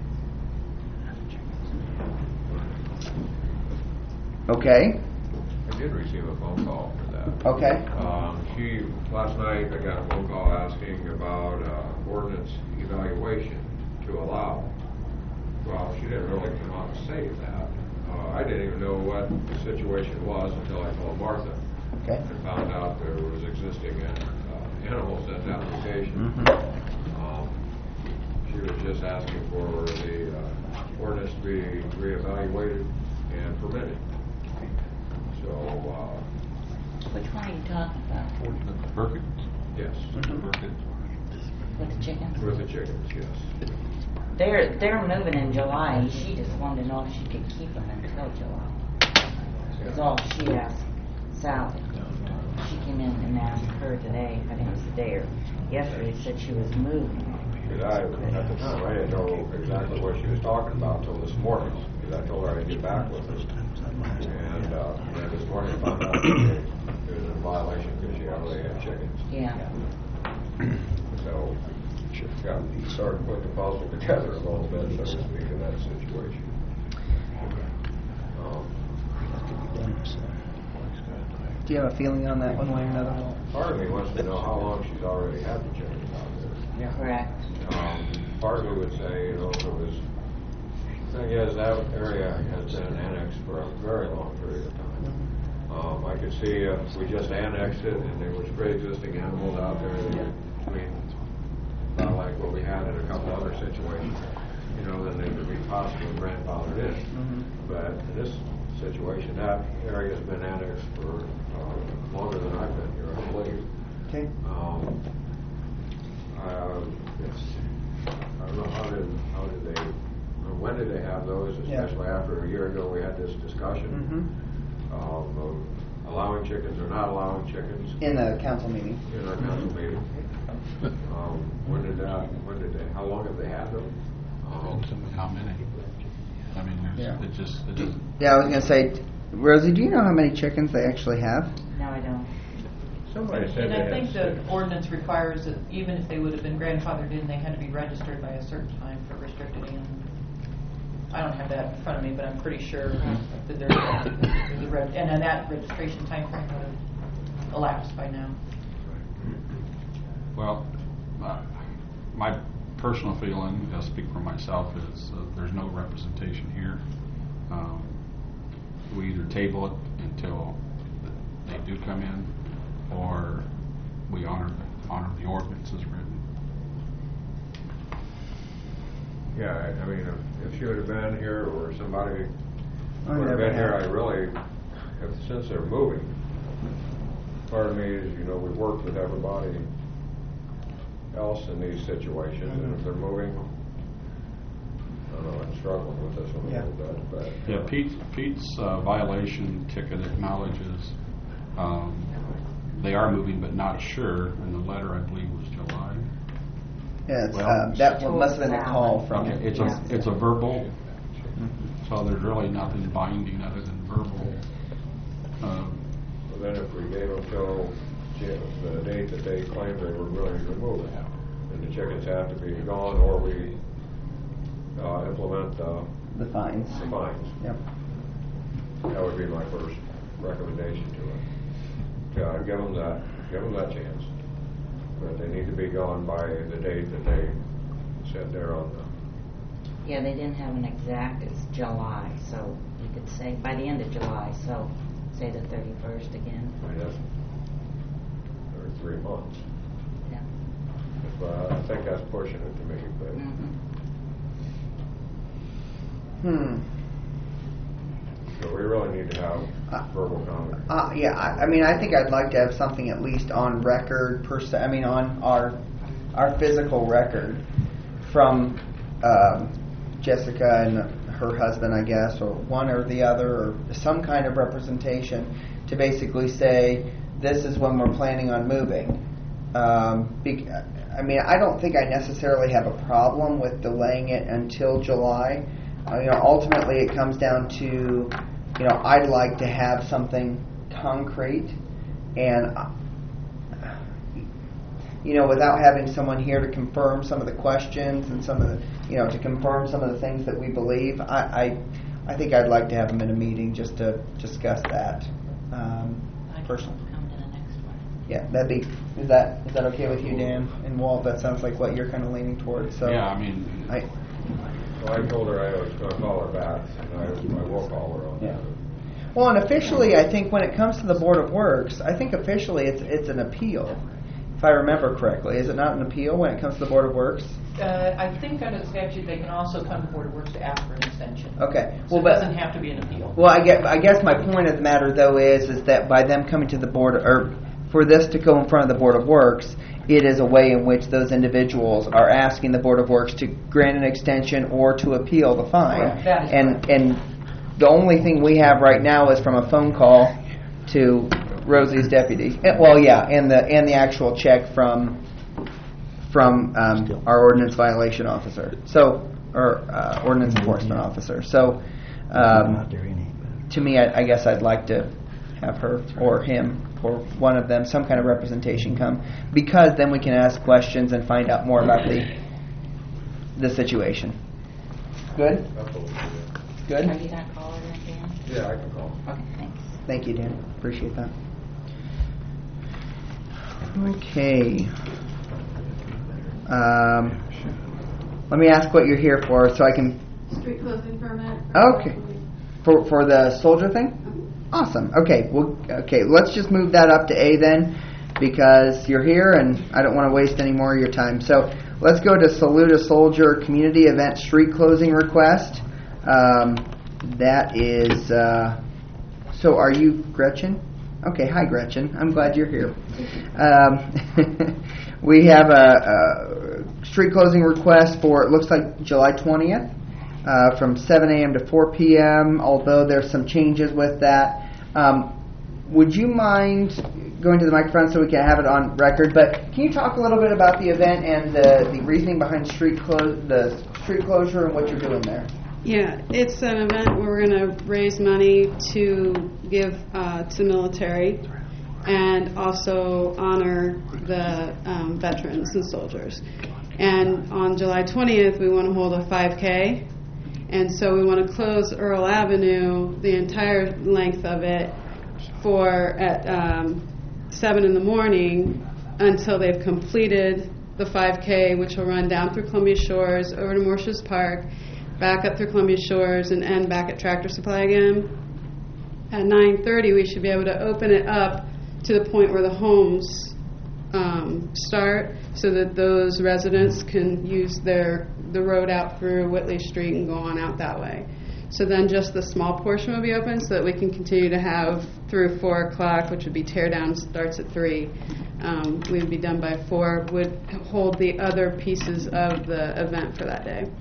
Okay. I did receive a phone call for that. Okay. Um, she, last night, I got a phone call asking about uh, ordinance evaluation to allow. Well, she didn't really come out and say that. Uh, I didn't even know what the situation was until I told Martha. Okay. And found out there was existing uh, animals at the application. Mm-hmm. Um, she was just asking for the uh, ordinance to be reevaluated and permitted. So, uh, Which one are you talking about? Perfect. yes, Perfect. With the chickens? with the chickens, yes. They're, they're moving in July, and she just wanted to know if she could keep them until July. That's all she asked Sally. She came in and asked her today, I think it was today or yesterday, said she was moving. Because I, at the time, I didn't know exactly what she was talking about until this morning, because I told her I'd get back with her. And, uh, and this morning I found out that it was in violation because she already had chickens. Yeah. So, got started putting the puzzle together a little bit, so to speak, in that situation. Um, Do you have a feeling on that one way or another? part of me wants to know how long she's already had the chickens out there. Yeah. Correct. Um, part of me would say, you know, if it was, the thing is, that area has been annexed for a very long period of time. Um, I could see if we just annexed it and there was pre-existing animals out there, that, I mean, not like what we had in a couple other situations, you know, then they could be possibly grandfathered in. Mm-hmm. But in this situation, that area has been annexed for uh, longer than I've been here, I believe. Okay. Um, uh, it's, I don't know, how did, how did they, or when did they have those, Yeah. especially after a year ago we had this discussion Mm-hmm. um, of allowing chickens or not allowing chickens In the council meeting. in our council meeting. Um, when did that, when did they, how long have they had them? Um, How many? I mean, Yeah. there's, it just, it doesn't. Yeah, I was gonna say, Rosie, do you know how many chickens they actually have? No, I don't. Somebody said And they I had think the six. ordinance requires that even if they would have been grandfathered in, they had to be registered by a certain time for restricted animals. I don't have that in front of me, but I'm pretty sure that there's, a- there's a, reg- and then that registration timeframe would have elapsed by now. Well, uh, my personal feeling, I'll speak for myself, is uh, there's no representation here. Um, we either table it until they do come in, or we honor the, honor the ordinance as written. Yeah, I, I mean, if, if she would have been here or somebody I would have never been here, have. I really, if, since they're moving, part of me is, you know, we worked with everybody else in these situations, and if they're moving, I don't know, I'm struggling with this one a Yeah. little bit, but. Yeah, Pete, Pete's uh, violation ticket acknowledges um, they are moving but not sure, and the letter, I believe, was July. Yeah, it's, Well, uh, that one must have been a call from. Okay, it's a, it's a verbal, so there's really nothing binding other than verbal. Um, Well, then if we gave them till Jan- the date that they claimed they were willing to remove it, and the chickens have to be gone, or we uh, implement uh, The fines. the fines. Yep. That would be my first recommendation to it. To, uh, give them that, give them that chance. But they need to be gone by the date that they said there on the, Yeah, they didn't have an exact, it's July, so you could say, by the end of July, so say the thirty-first again. I mean, that's, or three months. Yeah. But I think that's pushing it to me, but. Mhm. Hmm. So we really need to have Uh, verbal comment. Uh, yeah, I, I mean, I think I'd like to have something at least on record per se. I mean, on our our physical record from um, Jessica and her husband, I guess, or one or the other, or some kind of representation to basically say this is when we're planning on moving. Um, be, I mean, I don't think I necessarily have a problem with delaying it until July. Uh, you know, ultimately, it comes down to, you know, I'd like to have something concrete, and uh, you know, without having someone here to confirm some of the questions and some of the, you know, to confirm some of the things that we believe, I, I, I think I'd like to have them in a meeting just to discuss that. Um, personally. Come to the next one. Yeah, that'd be. Is that is that okay with you, Dan and Walt? That sounds like what you're kind of leaning towards. So Yeah, I mean, I. Well, I told her I was going to call her back, and I, I will call her on Yeah. that. Well, and officially, I think when it comes to the Board of Works, I think officially it's it's an appeal, if I remember correctly. Is it not an appeal when it comes to the Board of Works? Uh, I think under the statute, they can also come to Board of Works to ask for an extension. Okay. So Well, it but doesn't have to be an appeal. well, I guess I guess my point of the matter though is is that by them coming to the board, or for this to go in front of the Board of Works, it is a way in which those individuals are asking the Board of Works to grant an extension or to appeal the fine. Correct. That is and correct. and the only thing we have right now is from a phone call to Rosie's deputy. Eh, Well, yeah, and the and the actual check from from um, our ordinance violation officer. So, or uh, ordinance enforcement officer. So, um, to me, I, I guess I'd like to have her or him or one of them, some kind of representation come, because then we can ask questions and find out more about the the situation. Good? Absolutely. Good? Are you that caller then, Dan? Yeah, I can call. Okay, thanks. Thank you, Dan. Appreciate that. Okay. Um, let me ask what you're here for so I can... Street closing permit. Okay. For for the soldier thing? Awesome. Okay. Well, okay. Let's just move that up to A then, because you're here and I don't want to waste any more of your time. So let's go to Salute a Soldier Community Event Street Closing Request. Um, that is... Uh, so are you Gretchen? Okay. Hi, Gretchen. I'm glad you're here. Um, we have a, a street closing request for, it looks like July twentieth. Uh, from seven a.m. to four p.m., although there's some changes with that. Um, would you mind going to the microphone so we can have it on record? But can you talk a little bit about the event and the, the reasoning behind street clo- the street closure and what you're doing there? Yeah, it's an event where we're going to raise money to give uh, to the military and also honor the um, veterans and soldiers. And on July twentieth, we want to hold a five K. And so we want to close Earl Avenue, the entire length of it, for at um, seven in the morning until they've completed the five K, which will run down through Columbia Shores, over to Morshes Park, back up through Columbia Shores, and end back at Tractor Supply again. At nine thirty, we should be able to open it up to the point where the homes um, start, so that those residents can use their the road out through Whitley Street and go on out that way. So then just the small portion will be open so that we can continue to have through four o'clock, which would be tear down starts at three. Um, we would be done by four, would hold the other pieces of the event for that day.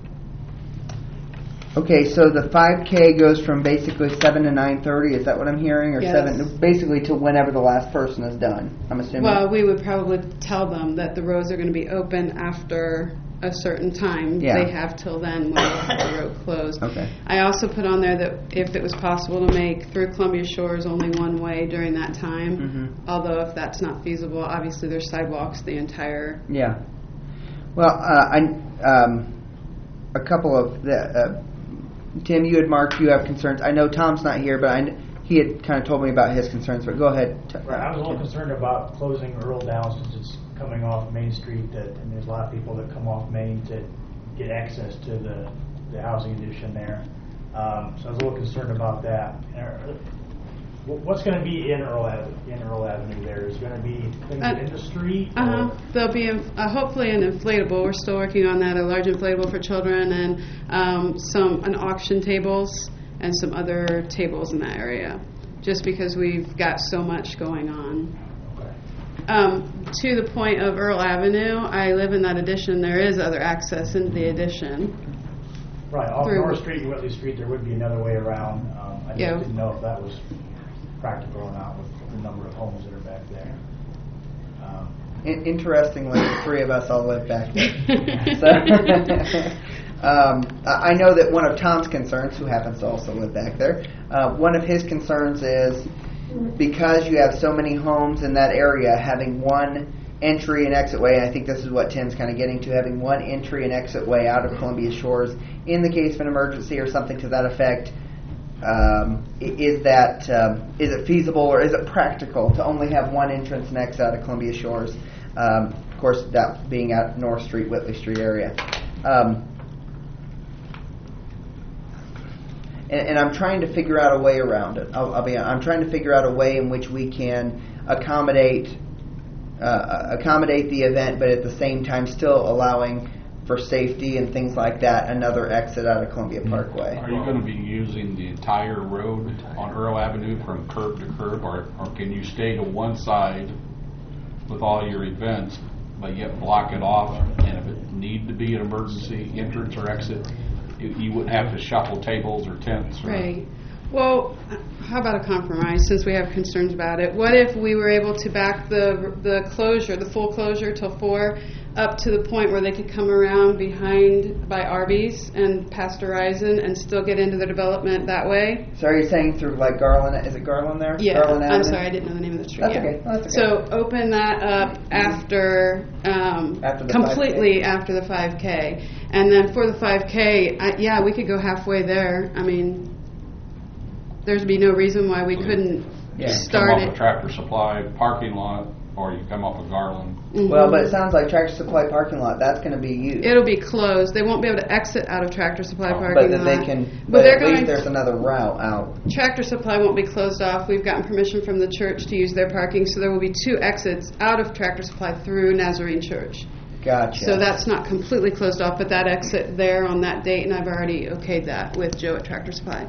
Okay, so the five K goes from basically seven to nine thirty, is that what I'm hearing? Or Yes. seven, basically to whenever the last person is done, I'm assuming? Well, we would probably tell them that the roads are going to be open after a certain time. Yeah. They have till then when we'll have the road closed. Okay. I also put on there that if it was possible to make through Columbia Shores only one way during that time, Mhm. although if that's not feasible, obviously there's sidewalks the entire... Yeah. Well, uh, I, um, a couple of the, uh, Tim, you had marked you have concerns. I know Tom's not here, but I, kn- he had kind of told me about his concerns, but go ahead. T- Right, I was a little concerned about closing Earl down since it's coming off Main Street, that, and there's a lot of people that come off Main to get access to the, the housing addition there. Um, so I was a little concerned about that. Uh, wh- What's going to be in Earl Avenue, in Earl Avenue there? Is going to be things Uh, in the street? or- Uh-huh. There'll be a, uh, hopefully an inflatable. We're still working on that, a large inflatable for children, and um, some an auction tables and some other tables in that area, just because we've got so much going on. Okay. Um, to the point of Earl Avenue, I live in that addition. There is other access into the addition. Right, off Through- North Street and Whitley Street, there would be another way around. Um, I just Yeah. didn't know if that was practical or not with the number of homes that are back there. Um, In- interestingly, the three of us all live back there. So, um, I I know that one of Tom's concerns, who happens to also live back there, uh, one of his concerns is because you have so many homes in that area, having one entry and exit way, and I think this is what Tim's kind of getting to, having one entry and exit way out of Columbia Shores in the case of an emergency or something to that effect. Um, i- is that um, is it feasible or is it practical to only have one entrance and exit out of Columbia Shores? Um, of course, that being at North Street, Whitley Street area. Um, and, and I'm trying to figure out a way around it. I'll, I'll be. I'm trying to figure out a way in which we can accommodate uh, accommodate the event, but at the same time still allowing for safety and things like that another exit out of Columbia Parkway. Are you going to be using the entire road on Earl Avenue from curb to curb, or, or can you stay to one side with all your events, but yet block it off, and if it need to be an emergency entrance or exit, you, you wouldn't have to shuffle tables or tents? Or Right. Well, how about a compromise, since we have concerns about it? What if we were able to back the the closure, the full closure till four, up to the point where they could come around behind by Arby's and past Horizon and still get into the development that way? So are you saying through like Garland? Is it Garland there? Yeah, Garland I'm Avenue? sorry, I didn't know the name of the street. That's yeah. okay. No, that's okay. So open that up after, um, After the completely five K. after the five K. And then for the five K, I, yeah, we could go halfway there. I mean, there'd be no reason why we couldn't Yeah. start come off it. a Tractor Supply parking lot, or you come off of Garland. Mhm. Well, but it sounds like Tractor Supply parking lot, that's going to be used. It'll be closed. They won't be able to exit out of Tractor Supply Oh. parking but lot. that they can, But but they're at going. least there's another route out. Tractor Supply won't be closed off. We've gotten permission from the church to use their parking, so there will be two exits out of Tractor Supply through Nazarene Church. Gotcha. So that's not completely closed off, but that exit there on that date, and I've already okayed that with Joe at Tractor Supply.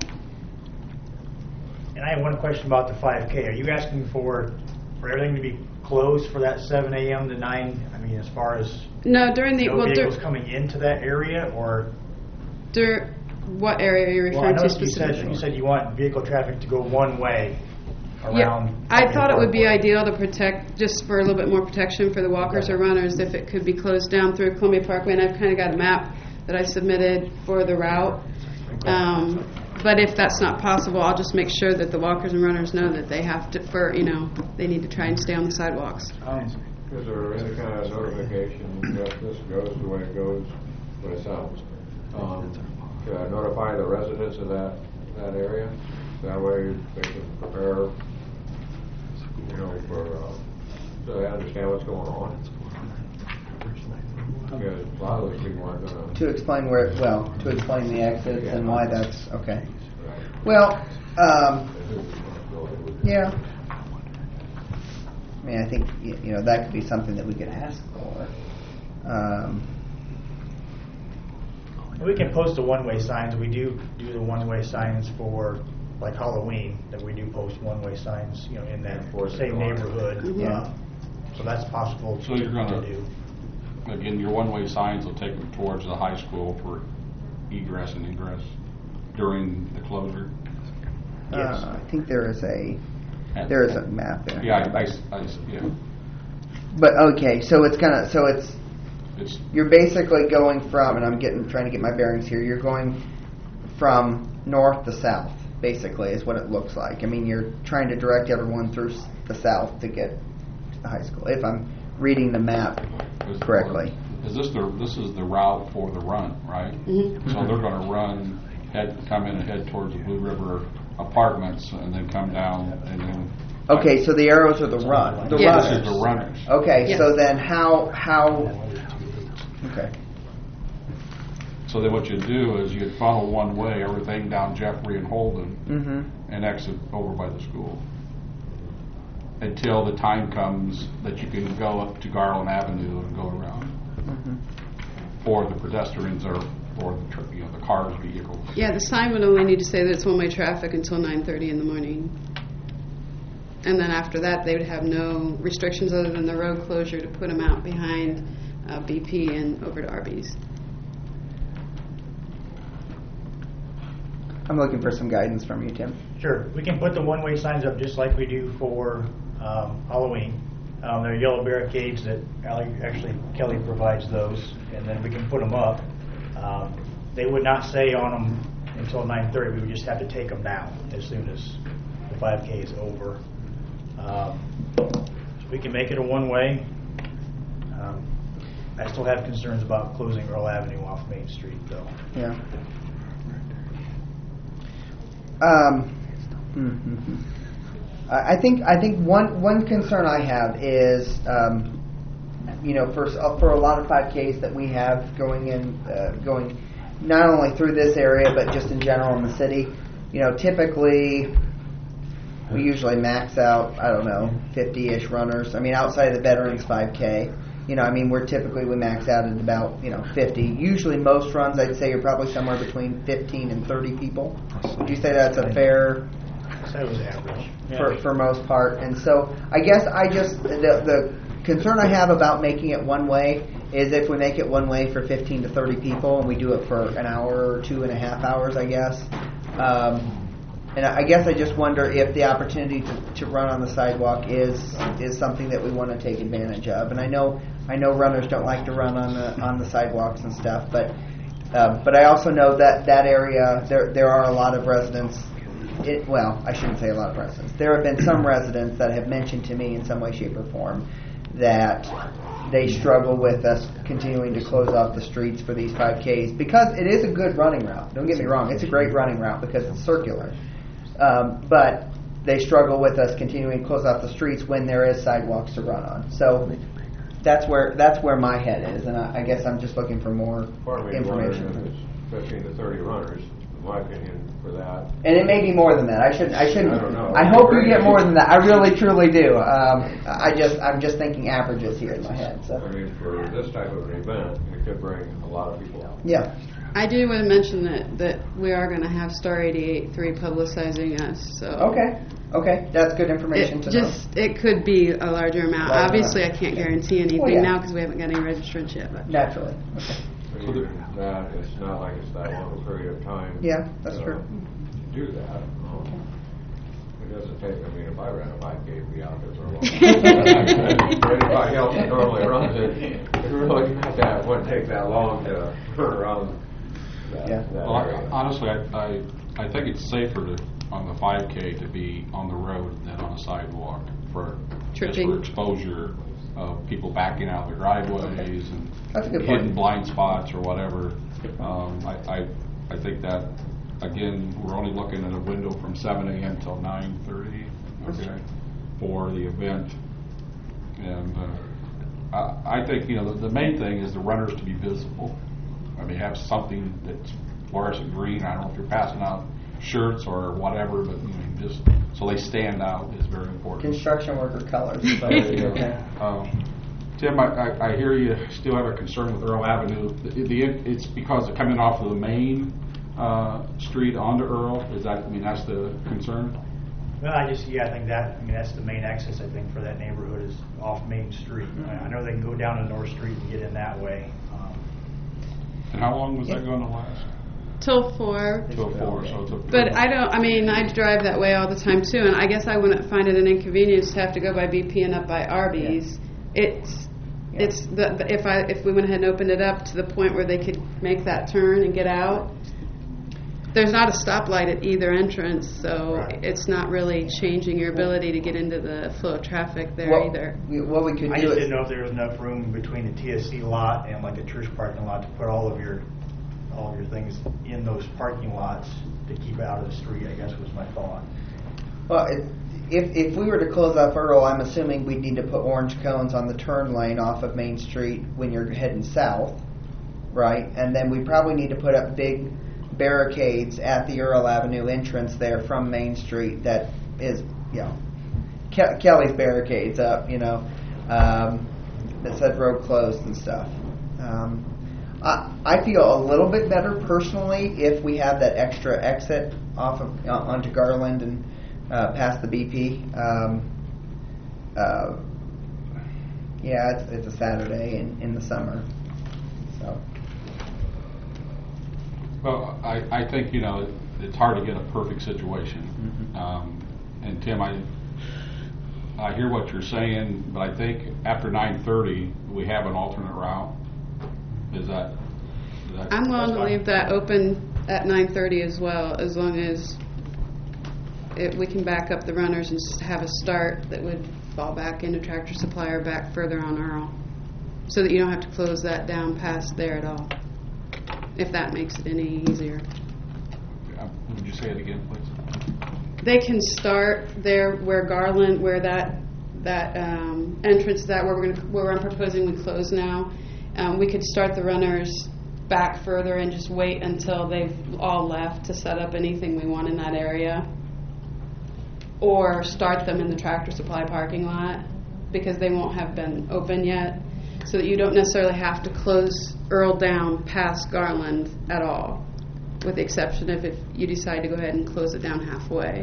And I have one question about the five K. Are you asking for, for everything to be closed for that seven a.m. to nine? I mean, as far as No, during the no well, dur- vehicles coming into that area, or? dur- what area are you Well, I referring to noticed you said, specifically? you said you want vehicle traffic to go one way Yeah, around. I thought it would be Parkway. ideal to protect, just for a little bit more protection for the walkers or runners, if it could be closed down through Columbia Parkway, and I've kind of got a map that I submitted for the route. Um, but if that's not possible, I'll just make sure that the walkers and runners know that they have to, for, you know, they need to try and stay on the sidewalks. Um, Is there any kind of notification that this goes the way it goes, what it sounds? Um, to notify the residents of that, that area? That way they can prepare, you know, for, uh, so they understand what's going on. Because a lot of those people aren't gonna. To explain where, well, to explain the exits and why that's, okay. Well, um, yeah. I mean, I think, y- you know, that could be something that we could ask for. Um, We can post the one-way signs. We do do the one-way signs for, like Halloween, that we do post one-way signs, you know, in that same neighborhood. Yeah. Uh, So that's possible So you're to gonna- do. Again, your one-way signs will take them towards the high school for egress and ingress during the closure. Yes. uh, I think there is a, there is a map there. Yeah, I, I, I- yeah, But, okay, so it's kind of, so it's, it's, you're basically going from, and I'm getting, trying to get my bearings here, you're going from north to south, basically, is what it looks like. I mean, you're trying to direct everyone through s- the south to get to the high school, if I'm reading the map is- correctly. Is this the, this is the route for the run, right? Mhm. So they're gonna run, head, come in and head towards the Blue River Apartments, and then come down, and then. Okay, so the arrows are the run, the Yeah. This runners. is the runners. Okay, so Yes. then how, how, okay. So then what you do is you funnel one way, everything down Jeffrey and Holden, Mm-hmm. and exit over by the school. Until the time comes that you can go up to Garland Avenue and go around. Mm-hmm. For the pedestrians or for the, tr- you know, the cars, vehicles. Yeah, the sign would only need to say that it's one-way traffic until nine thirty in the morning. And then after that, they would have no restrictions other than the road closure to put them out behind uh, B P and over to Arby's. I'm looking for some guidance from you, Tim. Sure, we can put the one-way signs up just like we do for um, Halloween. Um, There are yellow barricades that Ally- actually Kelly provides those, and then we can put them up. Um, They would not stay on them until nine thirty, we would just have to take them down as soon as the five K is over. Um, so we can make it a one-way. Um, I still have concerns about closing Earl Avenue off Main Street, though. Yeah. Um, mm-hmm. I I think I think one one concern I have is, um, you know, for for a lot of five Ks that we have going in, uh, going not only through this area but just in general in the city. You know, typically we usually max out, I don't know, fifty-ish runners. I mean, outside of the Veterans five K, you know, I mean, we're typically, we max out at about, you know, fifty. Usually most runs, I'd say, you're probably somewhere between fifteen and thirty people. Would you say that's a fair, I said it was average. for, for most part? And so I guess I just, the, the concern I have about making it one way is if we make it one way for fifteen to thirty people and we do it for an hour or two and a half hours, I guess. Um, And I guess I just wonder if the opportunity to, to run on the sidewalk is is something that we want to take advantage of. And I know I know runners don't like to run on the on the sidewalks and stuff, but uh, but I also know that that area there there are a lot of residents. It, well, I shouldn't say a lot of residents. There have been some residents that have mentioned to me in some way, shape, or form that they struggle with us continuing to close off the streets for these five Ks because it is a good running route. Don't get me wrong; it's a great running route because it's circular. Um, but they struggle with us continuing to close off the streets when there is sidewalks to run on. So that's where that's where my head is, and I, I guess I'm just looking for more Part of me information. wondering if it's fifteen to thirty runners, in my opinion, for that. And it may be more than that. I shouldn't. I shouldn't. I don't know. I hope you get more than that. I really, truly do. Um, I just, I'm just thinking averages here in my head. So I mean, for this type of an event, it could bring a lot of people out. yeah. I do want to mention that, that we are going to have Star eighty-eight three publicizing us. So Okay. Okay. That's good information It to just it could be a larger amount. Larger Obviously, amount. I can't guarantee anything Well, yeah. now because we haven't got any registrants yet. But know. Naturally. Okay. But even that, it's not like it's that long a period of time. Yeah, that's uh, true. to Do that. Um, It doesn't take, I mean, if I ran a five K, it'd be out there for a long time. For anybody else that normally runs it, it really not that, wouldn't take that long to turn around that, Yeah. that Well, area. I- honestly, I, I, I think it's safer to, on the five K to be on the road than on a sidewalk for, just Tripping. for exposure of people backing out of their driveways and That's a good point. hidden blind spots or whatever. Um, I, I, I think that, again, we're only looking at a window from seven A M till nine thirty, okay, for the event. And, uh, I, I think, you know, the, the main thing is the runners to be visible. I mean, have something that's fluorescent green. I don't know if you're passing out shirts or whatever, but, you know, just so they stand out is very important. Construction worker colors. is what I see, okay. Um, Tim, I, I, I hear you still have a concern with Earl Avenue. The, the, it's because of coming off of the main uh, street onto Earl. Is that, I mean, that's the concern? Well, I just, yeah, I think that, I mean, that's the main access, I think, for that neighborhood is off Main Street. I I know they can go down to North Street and get in that way. Um, And how long was that going to last? till four. Till four, so it's a. But I don't. I mean, I drive that way all the time too, and I guess I wouldn't find it an inconvenience to have to go by B P and up by Arby's. It's Yeah. it's the, the if I if we went ahead and opened it up to the point where they could make that turn and get out. There's not a stoplight at either entrance, so Right. it's not really changing your ability to get into the flow of traffic there What, either. we- what we could I do just is didn't know if there was enough room between the T S C lot and like a church parking lot to put all of your, all of your things in those parking lots to keep it out of the street, I guess was my thought. Well, it, if if we were to close off Earl, I'm assuming we'd need to put orange cones on the turn lane off of Main Street when you're heading south, right? And then we probably need to put up big barricades at the Earl Avenue entrance there from Main Street. That is, you know, Ke- Kelly's barricades up, you know, um, that said road closed and stuff. Um, I, I feel a little bit better personally if we have that extra exit off of uh, onto Garland and uh, past the B P. Um, uh, yeah, it's, it's a Saturday in, in the summer, so. Well, I, I think, you know, it's hard to get a perfect situation. Mhm. Um, and Tim, I, I hear what you're saying, but I think after nine thirty, we have an alternate route. Is that? Is that I'm willing That's to fine. leave that open at nine thirty as well, as long as it, we can back up the runners and just have a start that would fall back into Tractor Supply or back further on Earl. so that you don't have to close that down past there at all, if that makes it any easier. Uh, Would you say it again, please? They can start there where Garland, where that that um, entrance that where we're gonna, where I'm proposing we close now. Um, we could start the runners back further and just wait until they've all left to set up anything we want in that area, or start them in the Tractor Supply parking lot because they won't have been open yet, so that you don't necessarily have to close Earl down past Garland at all, with the exception of if you decide to go ahead and close it down halfway.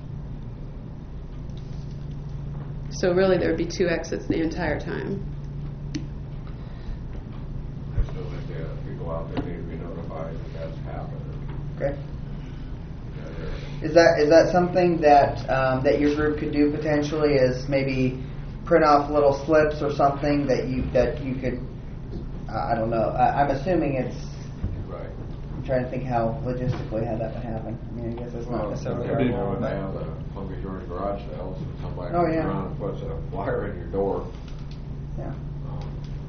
So really there would be two exits the entire time. I still think the people out there need to be notified that that's happening. Okay. Yeah, Is that is that something that um, that your group could do potentially? Is maybe print off little slips or something that you that you could? Uh, I don't know. I, I'm assuming it's. Right. I'm trying to think how logistically how that would happen. I mean, I guess it's not Well, necessarily. yeah, our you role, know, when but- they have the Columbia Shores garage sales, and somebody Oh, comes yeah. around and puts a flyer in your door. Yeah. um,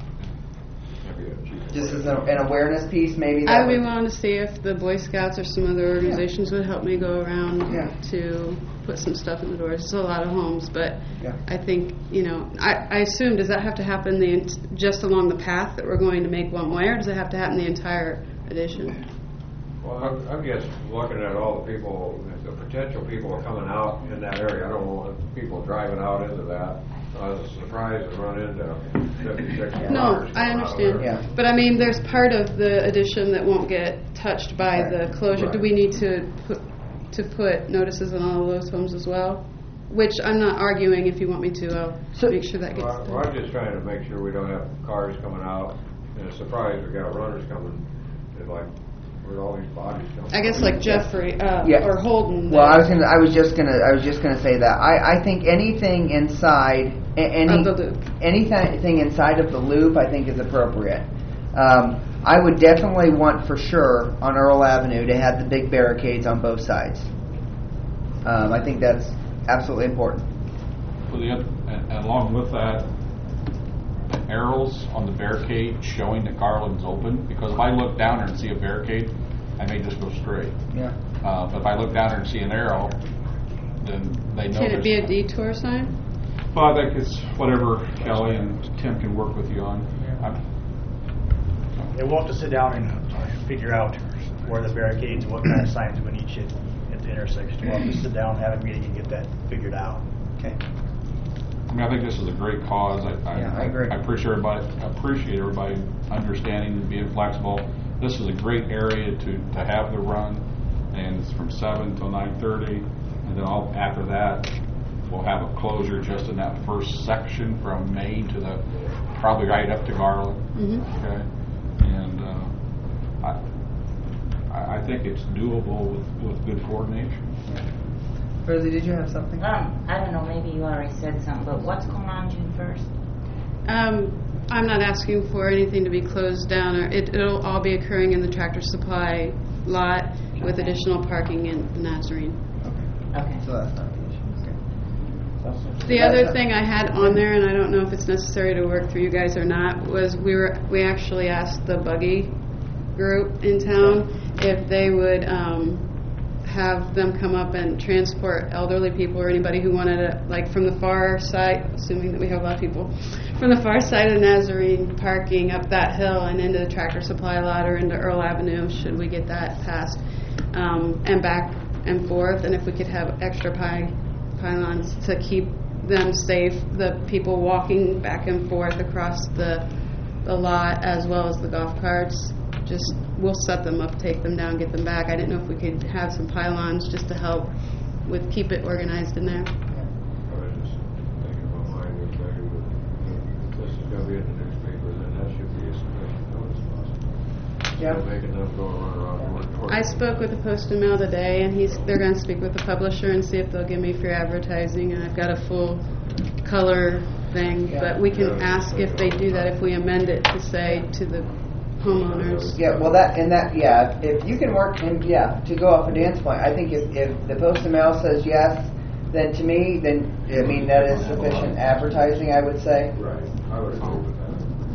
maybe a cheaper Just way as to a, do it. an awareness piece, maybe. That I would be would- willing to see if the Boy Scouts or some other organizations would help me go around Yeah. to put some stuff in the doors. It's a lot of homes, but Yeah. I think, you know, I, I assume, does that have to happen the ent- just along the path that we're going to make one way, or does it have to happen the entire addition? Well, I'm, I'm just looking at all the people, the potential people coming out in that area. I don't want people driving out into that. I was surprised to run into fifty-six cars. No, coming I out of understand. there. Yeah. But I mean, there's part of the addition that won't get touched by Right. the closure. Do Right. we need to put, to put notices on all of those homes as well? Which I'm not arguing. If you want me to, I'll So- make sure that gets Well, well, done. I'm just trying to make sure we don't have cars coming out. And a surprise, we got runners coming, and like, where all these bodies coming. I guess like Jeffrey uh, Yeah. or Holden. Well, I the- was gonna. I was just gonna. I was just gonna say that. I, I think anything inside a- any Of the loop. anything inside of the loop, I think is appropriate. Um, I would definitely want for sure on Earl Avenue to have the big barricades on both sides. Um, I think that's absolutely important. For the, oth- and and along with that, the arrows on the barricade showing that Garland's open, because if I look down there and see a barricade, I may just go straight. Yeah. Uh, but if I look down there and see an arrow, then they know. Can it be a there's- detour sign? Well, I think it's whatever Kelly and Tim can work with you on. I'm- Yeah, we'll have to sit down and figure out where the barricades, what kind of signs we need to at the intersection. We'll have to sit down, have a meeting, and get that figured out. Okay. I mean, I think this is a great cause. I, I, Yeah, I agree. I appreciate everybody, appreciate everybody understanding and being flexible. This is a great area to, to have the run, and it's from seven till nine thirty, and then all, after that, we'll have a closure just in that first section from Main to the, probably right up to Garland. Mhm. Okay? And, uh, I, I, I think it's doable with, with good coordination. Rosie, did you have something? Um, I don't know, maybe you already said something, but what's going on June first? Um, I'm not asking for anything to be closed down, or it, it'll all be occurring in the Tractor Supply lot with Okay. additional parking in the Nazarene. Okay. So that's not the issue. Okay. So- The That's other not- thing I had on there, and I don't know if it's necessary to work for you guys or not, was we were we actually asked the buggy group in town if they would um, have them come up and transport elderly people or anybody who wanted to, like from the far side, assuming that we have a lot of people, from the far side of Nazarene parking up that hill and into the Tractor Supply lot or into Earl Avenue, should we get that passed, um, and back and forth, and if we could have extra pie pylons to keep them safe, the people walking back and forth across the the lot as well as the golf carts. Just, we'll set them up, take them down, get them back. I didn't know if we could have some pylons just to help with, keep it organized in there. I was just thinking about mine, if they would- if this is gonna be in the newspaper, then that should be a sufficient notice possible. Yeah. Making them go run around door to door. I spoke with the Post and Mail today, and he's they're going to speak with the publisher and see if they'll give me free advertising. And I've got a full color thing, Yeah. but we can ask if they do that, if we amend it to say to the homeowners. Yeah, well, that and that, yeah. If you can work, and yeah, to go off a dance point, I think if, if the Post and Mail says yes, then to me, then I mean that is sufficient advertising. I would say. Right, I would agree with that.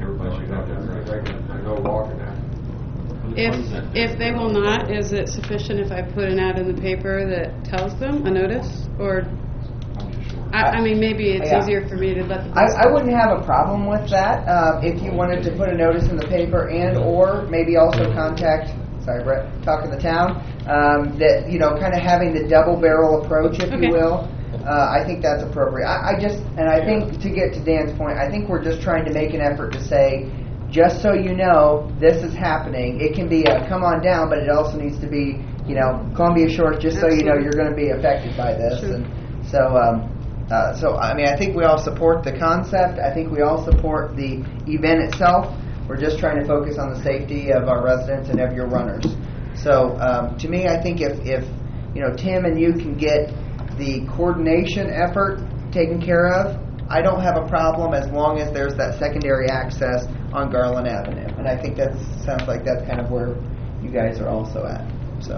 Everybody should have that, they can, they go walking that. If, if they will not, is it sufficient if I put an ad in the paper that tells them, a notice? Or, I, I mean, maybe it's Yeah. easier for me to let them. I, I wouldn't have a problem with that, uh, if you wanted to put a notice in the paper and/or maybe also contact, sorry Brett, talking the town, um, that, you know, kind of having the double barrel approach, if Okay. you will. Uh, I think that's appropriate. I, I just, and I think to get to Dan's point, I think we're just trying to make an effort to say, just so you know, this is happening. It can be a come on down, but it also needs to be, you know, Columbia Shores, just so you know Absolutely. you're going to be affected by this. Sure. And so, um, uh, so I mean, I think we all support the concept. I think we all support the event itself. We're just trying to focus on the safety of our residents and of your runners. So, um, to me, I think if, if you know Tim and you can get the coordination effort taken care of, I don't have a problem as long as there's that secondary access on Garland Avenue. And I think that sounds like that's kind of where you guys are also at. So,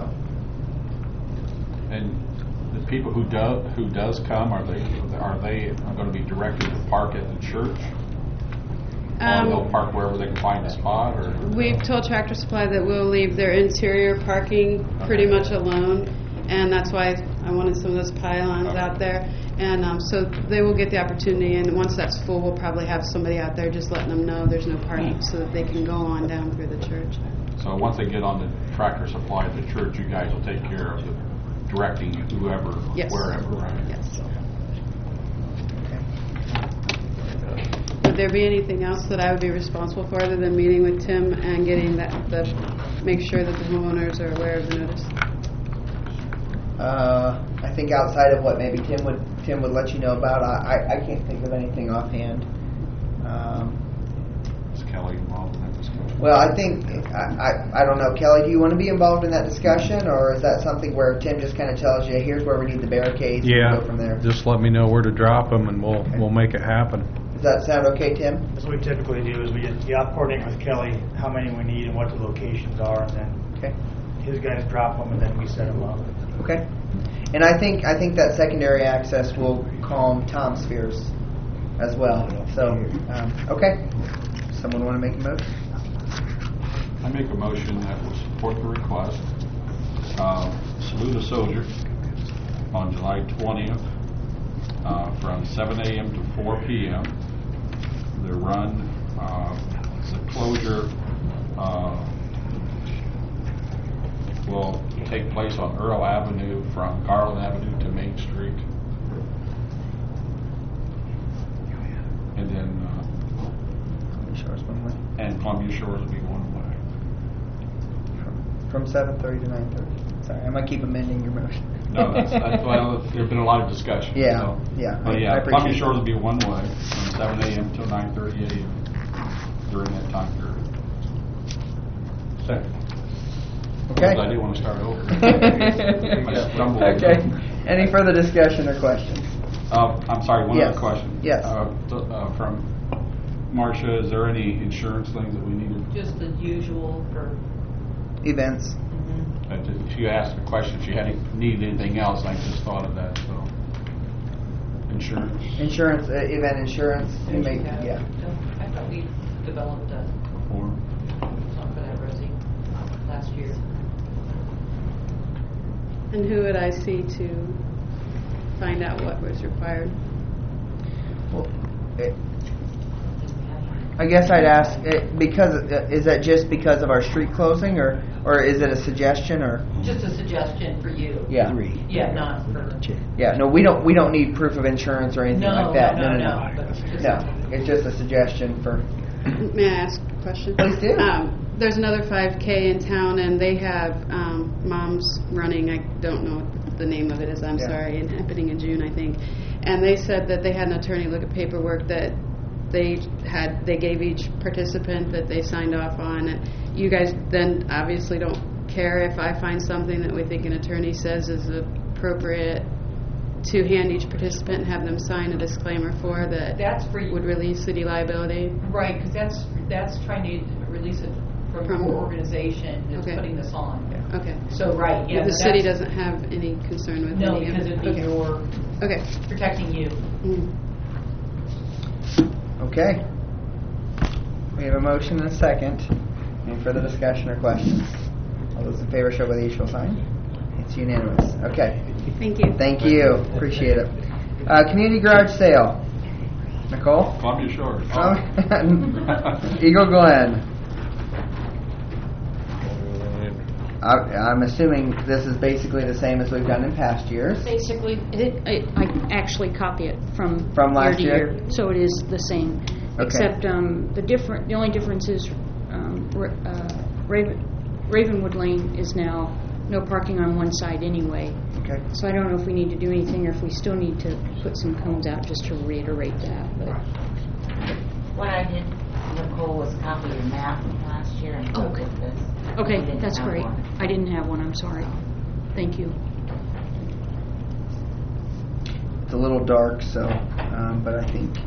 And the people who do, who does come, are they, are they going to be directed to park at the church? Um, Or they'll park wherever they can find a spot, or? We've told Tractor Supply that we'll leave their interior parking pretty much alone, and that's why I wanted some of those pylons Okay. out there. And um, so they will get the opportunity, and once that's full, we'll probably have somebody out there just letting them know there's no parking so that they can go on down through the church. So once they get on the Tractor Supply at the church, you guys will take care of the directing whoever, Yes. wherever, right? Yes. Would there be anything else that I would be responsible for other than meeting with Tim and getting that, the, make sure that the homeowners are aware of the notice? uh, I think outside of what maybe Tim would Tim would let you know about, I, I, I can't think of anything offhand. Um, Is Kelly involved in that discussion? Well, I think, I, I, I don't know, Kelly, do you want to be involved in that discussion, or is that something where Tim just kind of tells you, here's where we need the barricades, and Yeah, we'll go from there? just let me know where to drop them, and we'll Okay. we'll make it happen. Does that sound okay, Tim? That's what we typically do, is we just, yeah, coordinate with Kelly how many we need and what the locations are, and then Okay. his guys drop them, and then we set them up. Okay. And I think, I think that secondary access will calm Tom's fears as well. So, um, okay. Someone want to make a motion? I make a motion that will support the request. Uh, Salute a Soldier on July twentieth uh, from seven a.m. to four p.m. The run, uh, the closure uh, will take place on Earl Avenue from Garland Avenue to Main Street. And then, uh, Shores one way. and Columbia Shores will be one way. From, from seven thirty to nine thirty. Sorry, I'm going to keep amending your motion. No, that's, that's, well, there's been a lot of discussion. Yeah, so. yeah, I- But I yeah, appreciate Columbia it. Shores will be one way from seven a.m. till nine thirty a.m. during that time period. Second. Okay. Because I do want to start over. I stumbled. Okay. Any further discussion or questions? Uh, I'm sorry, one Yes. other question. Yes. Uh, th- uh, from Marcia, is there any insurance things that we needed? Just the usual for, Events. Uh, did- She asked a question, she hadn't needed anything else, I just thought of that, so. Insurance. Insurance, uh, event insurance. You make, yeah. yeah. I thought we developed a, Or, something for that, Rosie, last year. And who would I see to find out what was required? Well, it, I guess I'd ask, it, because, uh, is that just because of our street closing, or, or is it a suggestion, or? Just a suggestion for you. Yeah. Yeah, not for, Yeah, no, we don't, we don't need proof of insurance or anything no, like that. no, no, no. but just- No, it's just a suggestion for, May I ask a question? Please do. Um, there's another five K in town, and they have um, moms running. I don't know what the name of it is. I'm Yeah. sorry. And happening in June, I think. And they said that they had an attorney look at paperwork that they had. They gave each participant that they signed off on. And you guys then obviously don't care if I find something that we think an attorney says is appropriate to hand each participant and have them sign a disclaimer for that That's for you. would release city liability. Right, because that's, that's trying to release it from From- your organization that's Okay. putting this on. Okay. So, right, yeah. The but city that's- doesn't have any concern with No, any of because it? it'd be Okay. your, Okay. protecting you. Mm. okay. We have a motion and a second. Any further discussion or questions? All those in favor show by the usual sign. It's unanimous. Okay. Thank you. Thank you. Appreciate it. Uh, community garage sale. Nicole? Columbia Shores. Eagle Glen. I, I'm assuming this is basically the same as we've done in past years. Basically, it, I, I actually copy it from From last year to year? year, so it is the same. Okay. Except um, the different, the only difference is um, Ra- uh, Raven, Ravenwood Lane is now no parking on one side anyway. Okay. So I don't know if we need to do anything or if we still need to put some cones out just to reiterate that. But What I did, Nicole, was copy your map from last year and put Okay. with this. You okay, didn't that's have great. one. I didn't have one. I'm sorry. Thank you. It's a little dark, so, um, but I think.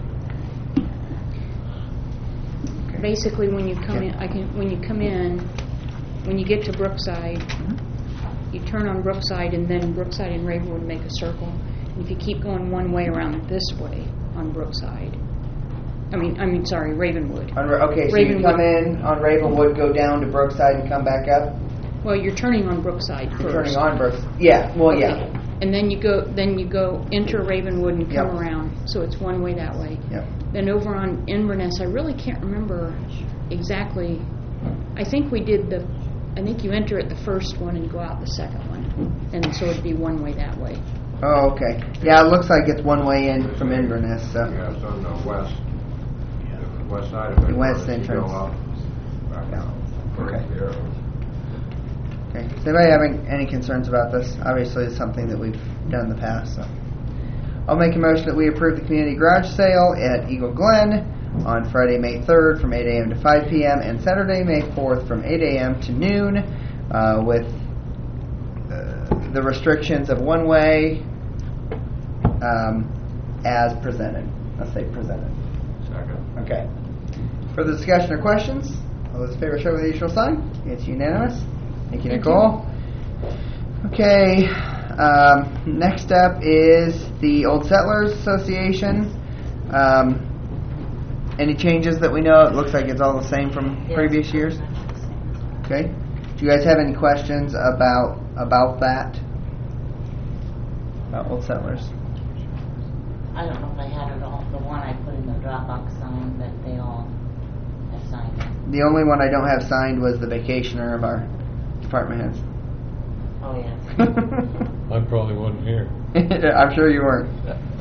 Okay. Basically, when you come in, I can, when you come in, when you get to Brookside, you turn on Brookside, and then Brookside and Ravenwood make a circle. And if you keep going one way around this way on Brookside, I mean, I mean, sorry, Ravenwood. On, Ra- okay, so you Ravenwood. come in on Ravenwood, go down to Brookside, and come back up. Well, you're turning on Brookside You're first. turning on Brooks. Yeah. Well, Okay. yeah. And then you go, then you go enter Ravenwood and come Yep. around. So it's one way that way. Yep. Then over on Inverness, I really can't remember exactly. I think we did the. I think you enter at the first one and go out the second one, and so it'd be one way that way. Oh, okay. Yeah, it looks like it's one way in from Inverness. So. Yeah, it's on the west, the west side of it. The west You go entrance. up, back Yeah. out. Okay. The arrows. Okay. Is anybody having any concerns about this? Obviously, it's something that we've done in the past. So, I'll make a motion that we approve the community garage sale at Eagle Glen on Friday, May third, from eight a.m. to five p.m. and Saturday, May fourth, from eight a.m. to noon, uh, with uh, the restrictions of one way um, as presented. Let's say presented. Second. Okay. Further discussion or questions? All those in favor show by the usual sign. It's unanimous. Thank you, Thank Nicole. Okay. Um, next up is the Old Settlers Association. Um, any changes that we know? It looks like it's all the same from Yes, previous years. pretty much the same. Okay. Do you guys have any questions about about that? About Old Settlers? I don't know if I had it all, the one I put in the Dropbox sign, but they all have signed it. The only one I don't have signed was the vacationer of our department heads. Oh, yes. I probably wasn't here. I'm sure you weren't.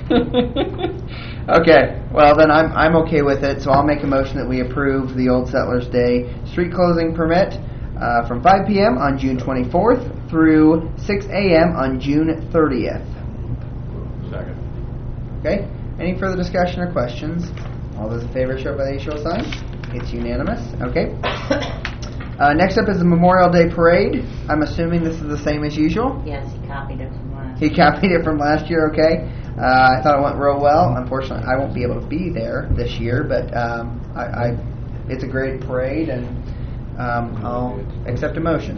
Okay, well then I'm I'm okay with it. So I'll make a motion that we approve the Old Settlers Day street closing permit uh, from five p.m. on June twenty-fourth through six a.m. on June thirtieth. Second. Okay. Any further discussion or questions? All those in favor show by the usual sign. It's unanimous. Okay. Uh, next up is the Memorial Day Parade. I'm assuming this is the same as usual. Yes, he copied it from last. He copied it from last year, okay. Uh, I thought it went real well. Unfortunately, I won't be able to be there this year, but um, I, I, it's a great parade, and um, I'll accept a motion.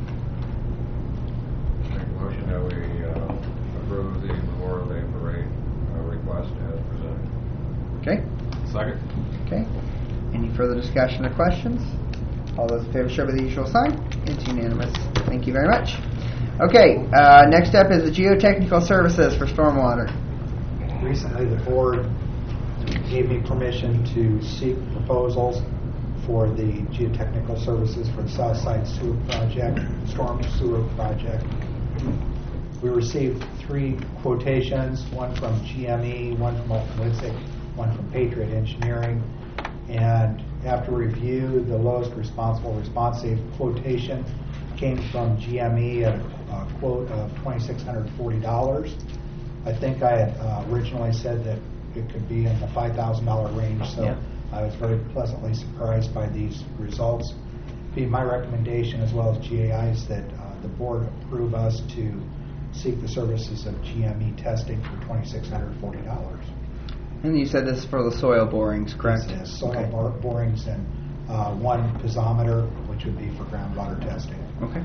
Make a motion that we uh, approve the Memorial Day Parade uh, request as presented. Okay? Second. Okay. Any further discussion or questions? All those in favor show by the usual sign. It's unanimous. Thank you very much. Okay, uh, next up is the geotechnical services for stormwater. Recently, the board gave me permission to seek proposals for the geotechnical services for the Southside Sewer Project, Storm Sewer Project. We received three quotations, one from G M E, one from Alton-Witzik, one from Patriot Engineering, and after review, the lowest responsible responsive quotation came from G M E at a quote of two thousand six hundred forty dollars. I think I had uh, originally said that it could be in the five thousand dollars range, so Yeah. I was very pleasantly surprised by these results. Be my recommendation, as well as G A I's, that uh, the board approve us to seek the services of G M E testing for two thousand six hundred forty dollars. And you said this is for the soil borings, correct? Yes, soil Okay. bor- borings and uh, one piezometer, which would be for groundwater testing. Okay.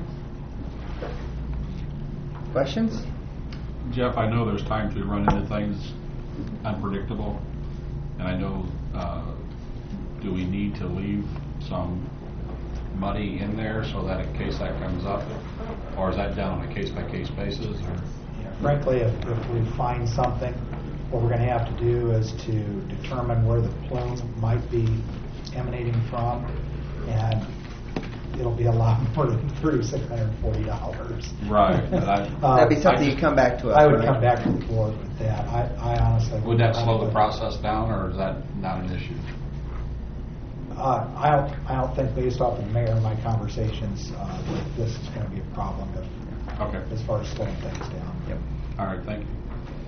Questions? Jeff, I know there's times we run into things unpredictable, and I know uh, do we need to leave some money in there so that in case that comes up, or is that done on a case-by-case basis? Or? Yeah, frankly, if, if we find something, what we're going to have to do is to determine where the plume might be emanating from, and it'll be a lot more than thirty-six hundred forty dollars. Right. But I, Uh, That'd be something I you come back to us, I would right? come back to the board with that. I, I honestly. would that slow the process down, or is that not an issue? Uh, I don't, I don't think based off of the mayor and my conversations, uh, that this is going to be a problem if, Okay. as far as slowing things down. Yep. All right, thank you.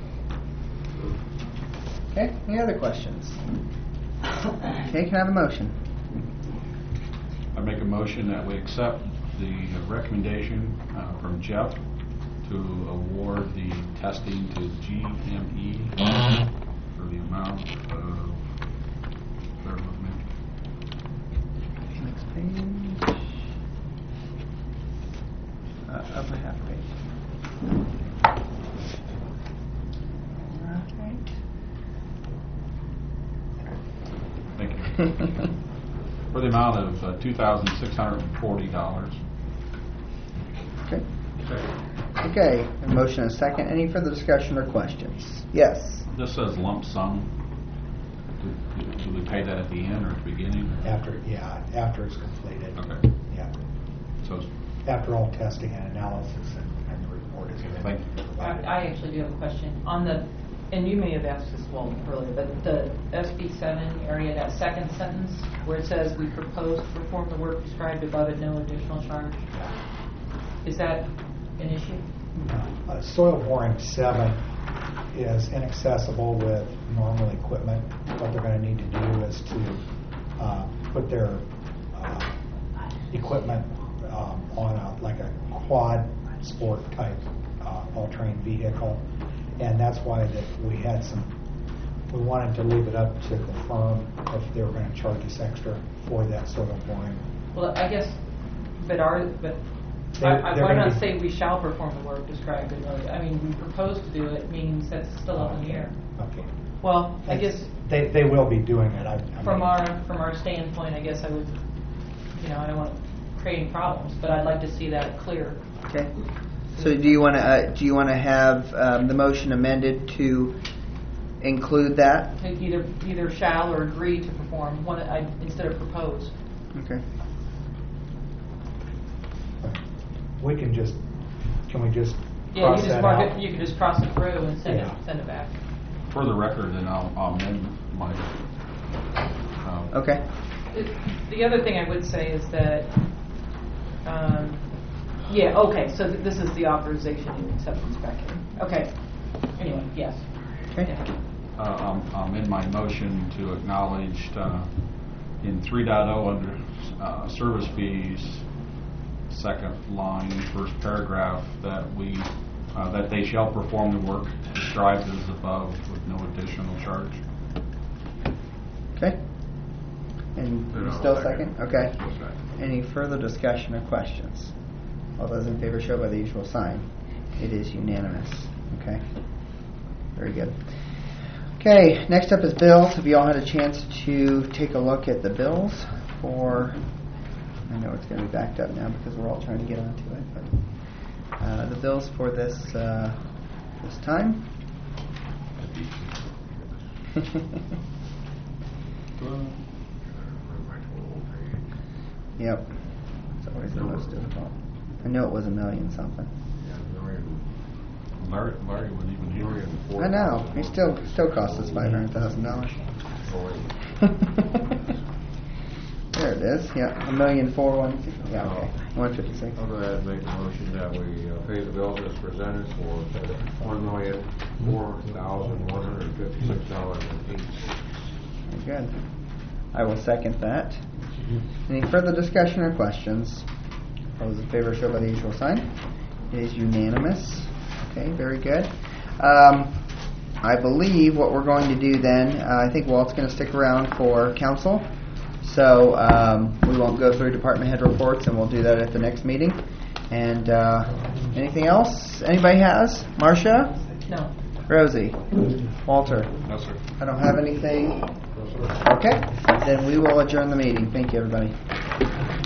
Okay, any other questions? Okay, can I have a motion? I make a motion that we accept the recommendation uh, from Jeff to award the testing to G M E for the amount of, bear with me. Next page. Uh, upper half page. Alright. Thank you. For the amount of uh, two thousand six hundred forty dollars. Okay. Okay, a motion and a second. Any further discussion or questions? Yes. This says lump sum. Do, do we pay that at the end or at the beginning? After, yeah, after it's completed. Okay. Yeah. So, it's- After all testing and analysis and, and the report is in. Thank you. I I actually do have a question. On the, and you may have asked this well earlier, but the S B seven area, that second sentence where it says, "We propose to perform the work described above at no additional charge," is that an issue? Uh, soil boring seven is inaccessible with normal equipment. What they're going to need to do is to uh, put their uh, equipment um, on a, like a quad sport type uh, all-terrain vehicle, and that's why that we had some. We wanted to leave it up to the firm if they were going to charge us extra for that soil boring. Well, I guess, but our, but They're- I, I they're why gonna not be- say we shall perform the work described below? I mean, we propose to do it means that's still up in the air. Okay. Well, I That's- guess They, they will be doing it. I, I from mean, our, from our standpoint, I guess I would, you know, I don't want to create any problems, but I'd like to see that clear. Okay. So do you want to, uh, do you want to have um, the motion amended to include that? Either, either shall or agree to perform, one, I, instead of propose. Okay. We can just, can we just Yeah, you cross just that mark out? it, you can just cross it through and send Yeah. it, send it back. for the record, then I'll, I'll amend my. Um, Okay. It- The other thing I would say is that, um, yeah, okay, so th- this is the authorization and acceptance packet. Okay, anyway, yes. Okay. Yeah. Uh, I'm, I'm in my motion to acknowledge uh, in three point oh under uh, service fees, second line, first paragraph, that we, uh, that they shall perform the work described as above with no additional charge. Okay. And you No, still second. second? Okay. Still second. Any further discussion or questions? All those in favor show by the usual sign. It is unanimous. Okay. Very good. Okay, next up is bills. Have you all had a chance to take a look at the bills for, I know it's going to be backed up now because we're all trying to get onto it, but uh, the bills for this, uh, this time? Yep. It's always the most difficult. I know it was a million something. Larry, Larry wouldn't even hear you. I know. It still still costs us five hundred thousand dollars. There it is. Yeah, a million four one. Yeah, okay. One fifty six. I'll go ahead and make a motion that we uh, pay the bills as presented for one million four thousand one hundred fifty-six dollars and eight cents. Very good. I will second that. Any further discussion or questions? All those in favor show by the usual sign. It is unanimous. Okay, very good. Um, I believe what we're going to do then, uh, I think Walt's going to stick around for council. So um, we won't go through department head reports, and we'll do that at the next meeting. And uh, anything else anybody has? Marcia? No. Rosie? Walter? No, sir. I don't have anything. Okay, then we will adjourn the meeting. Thank you, everybody.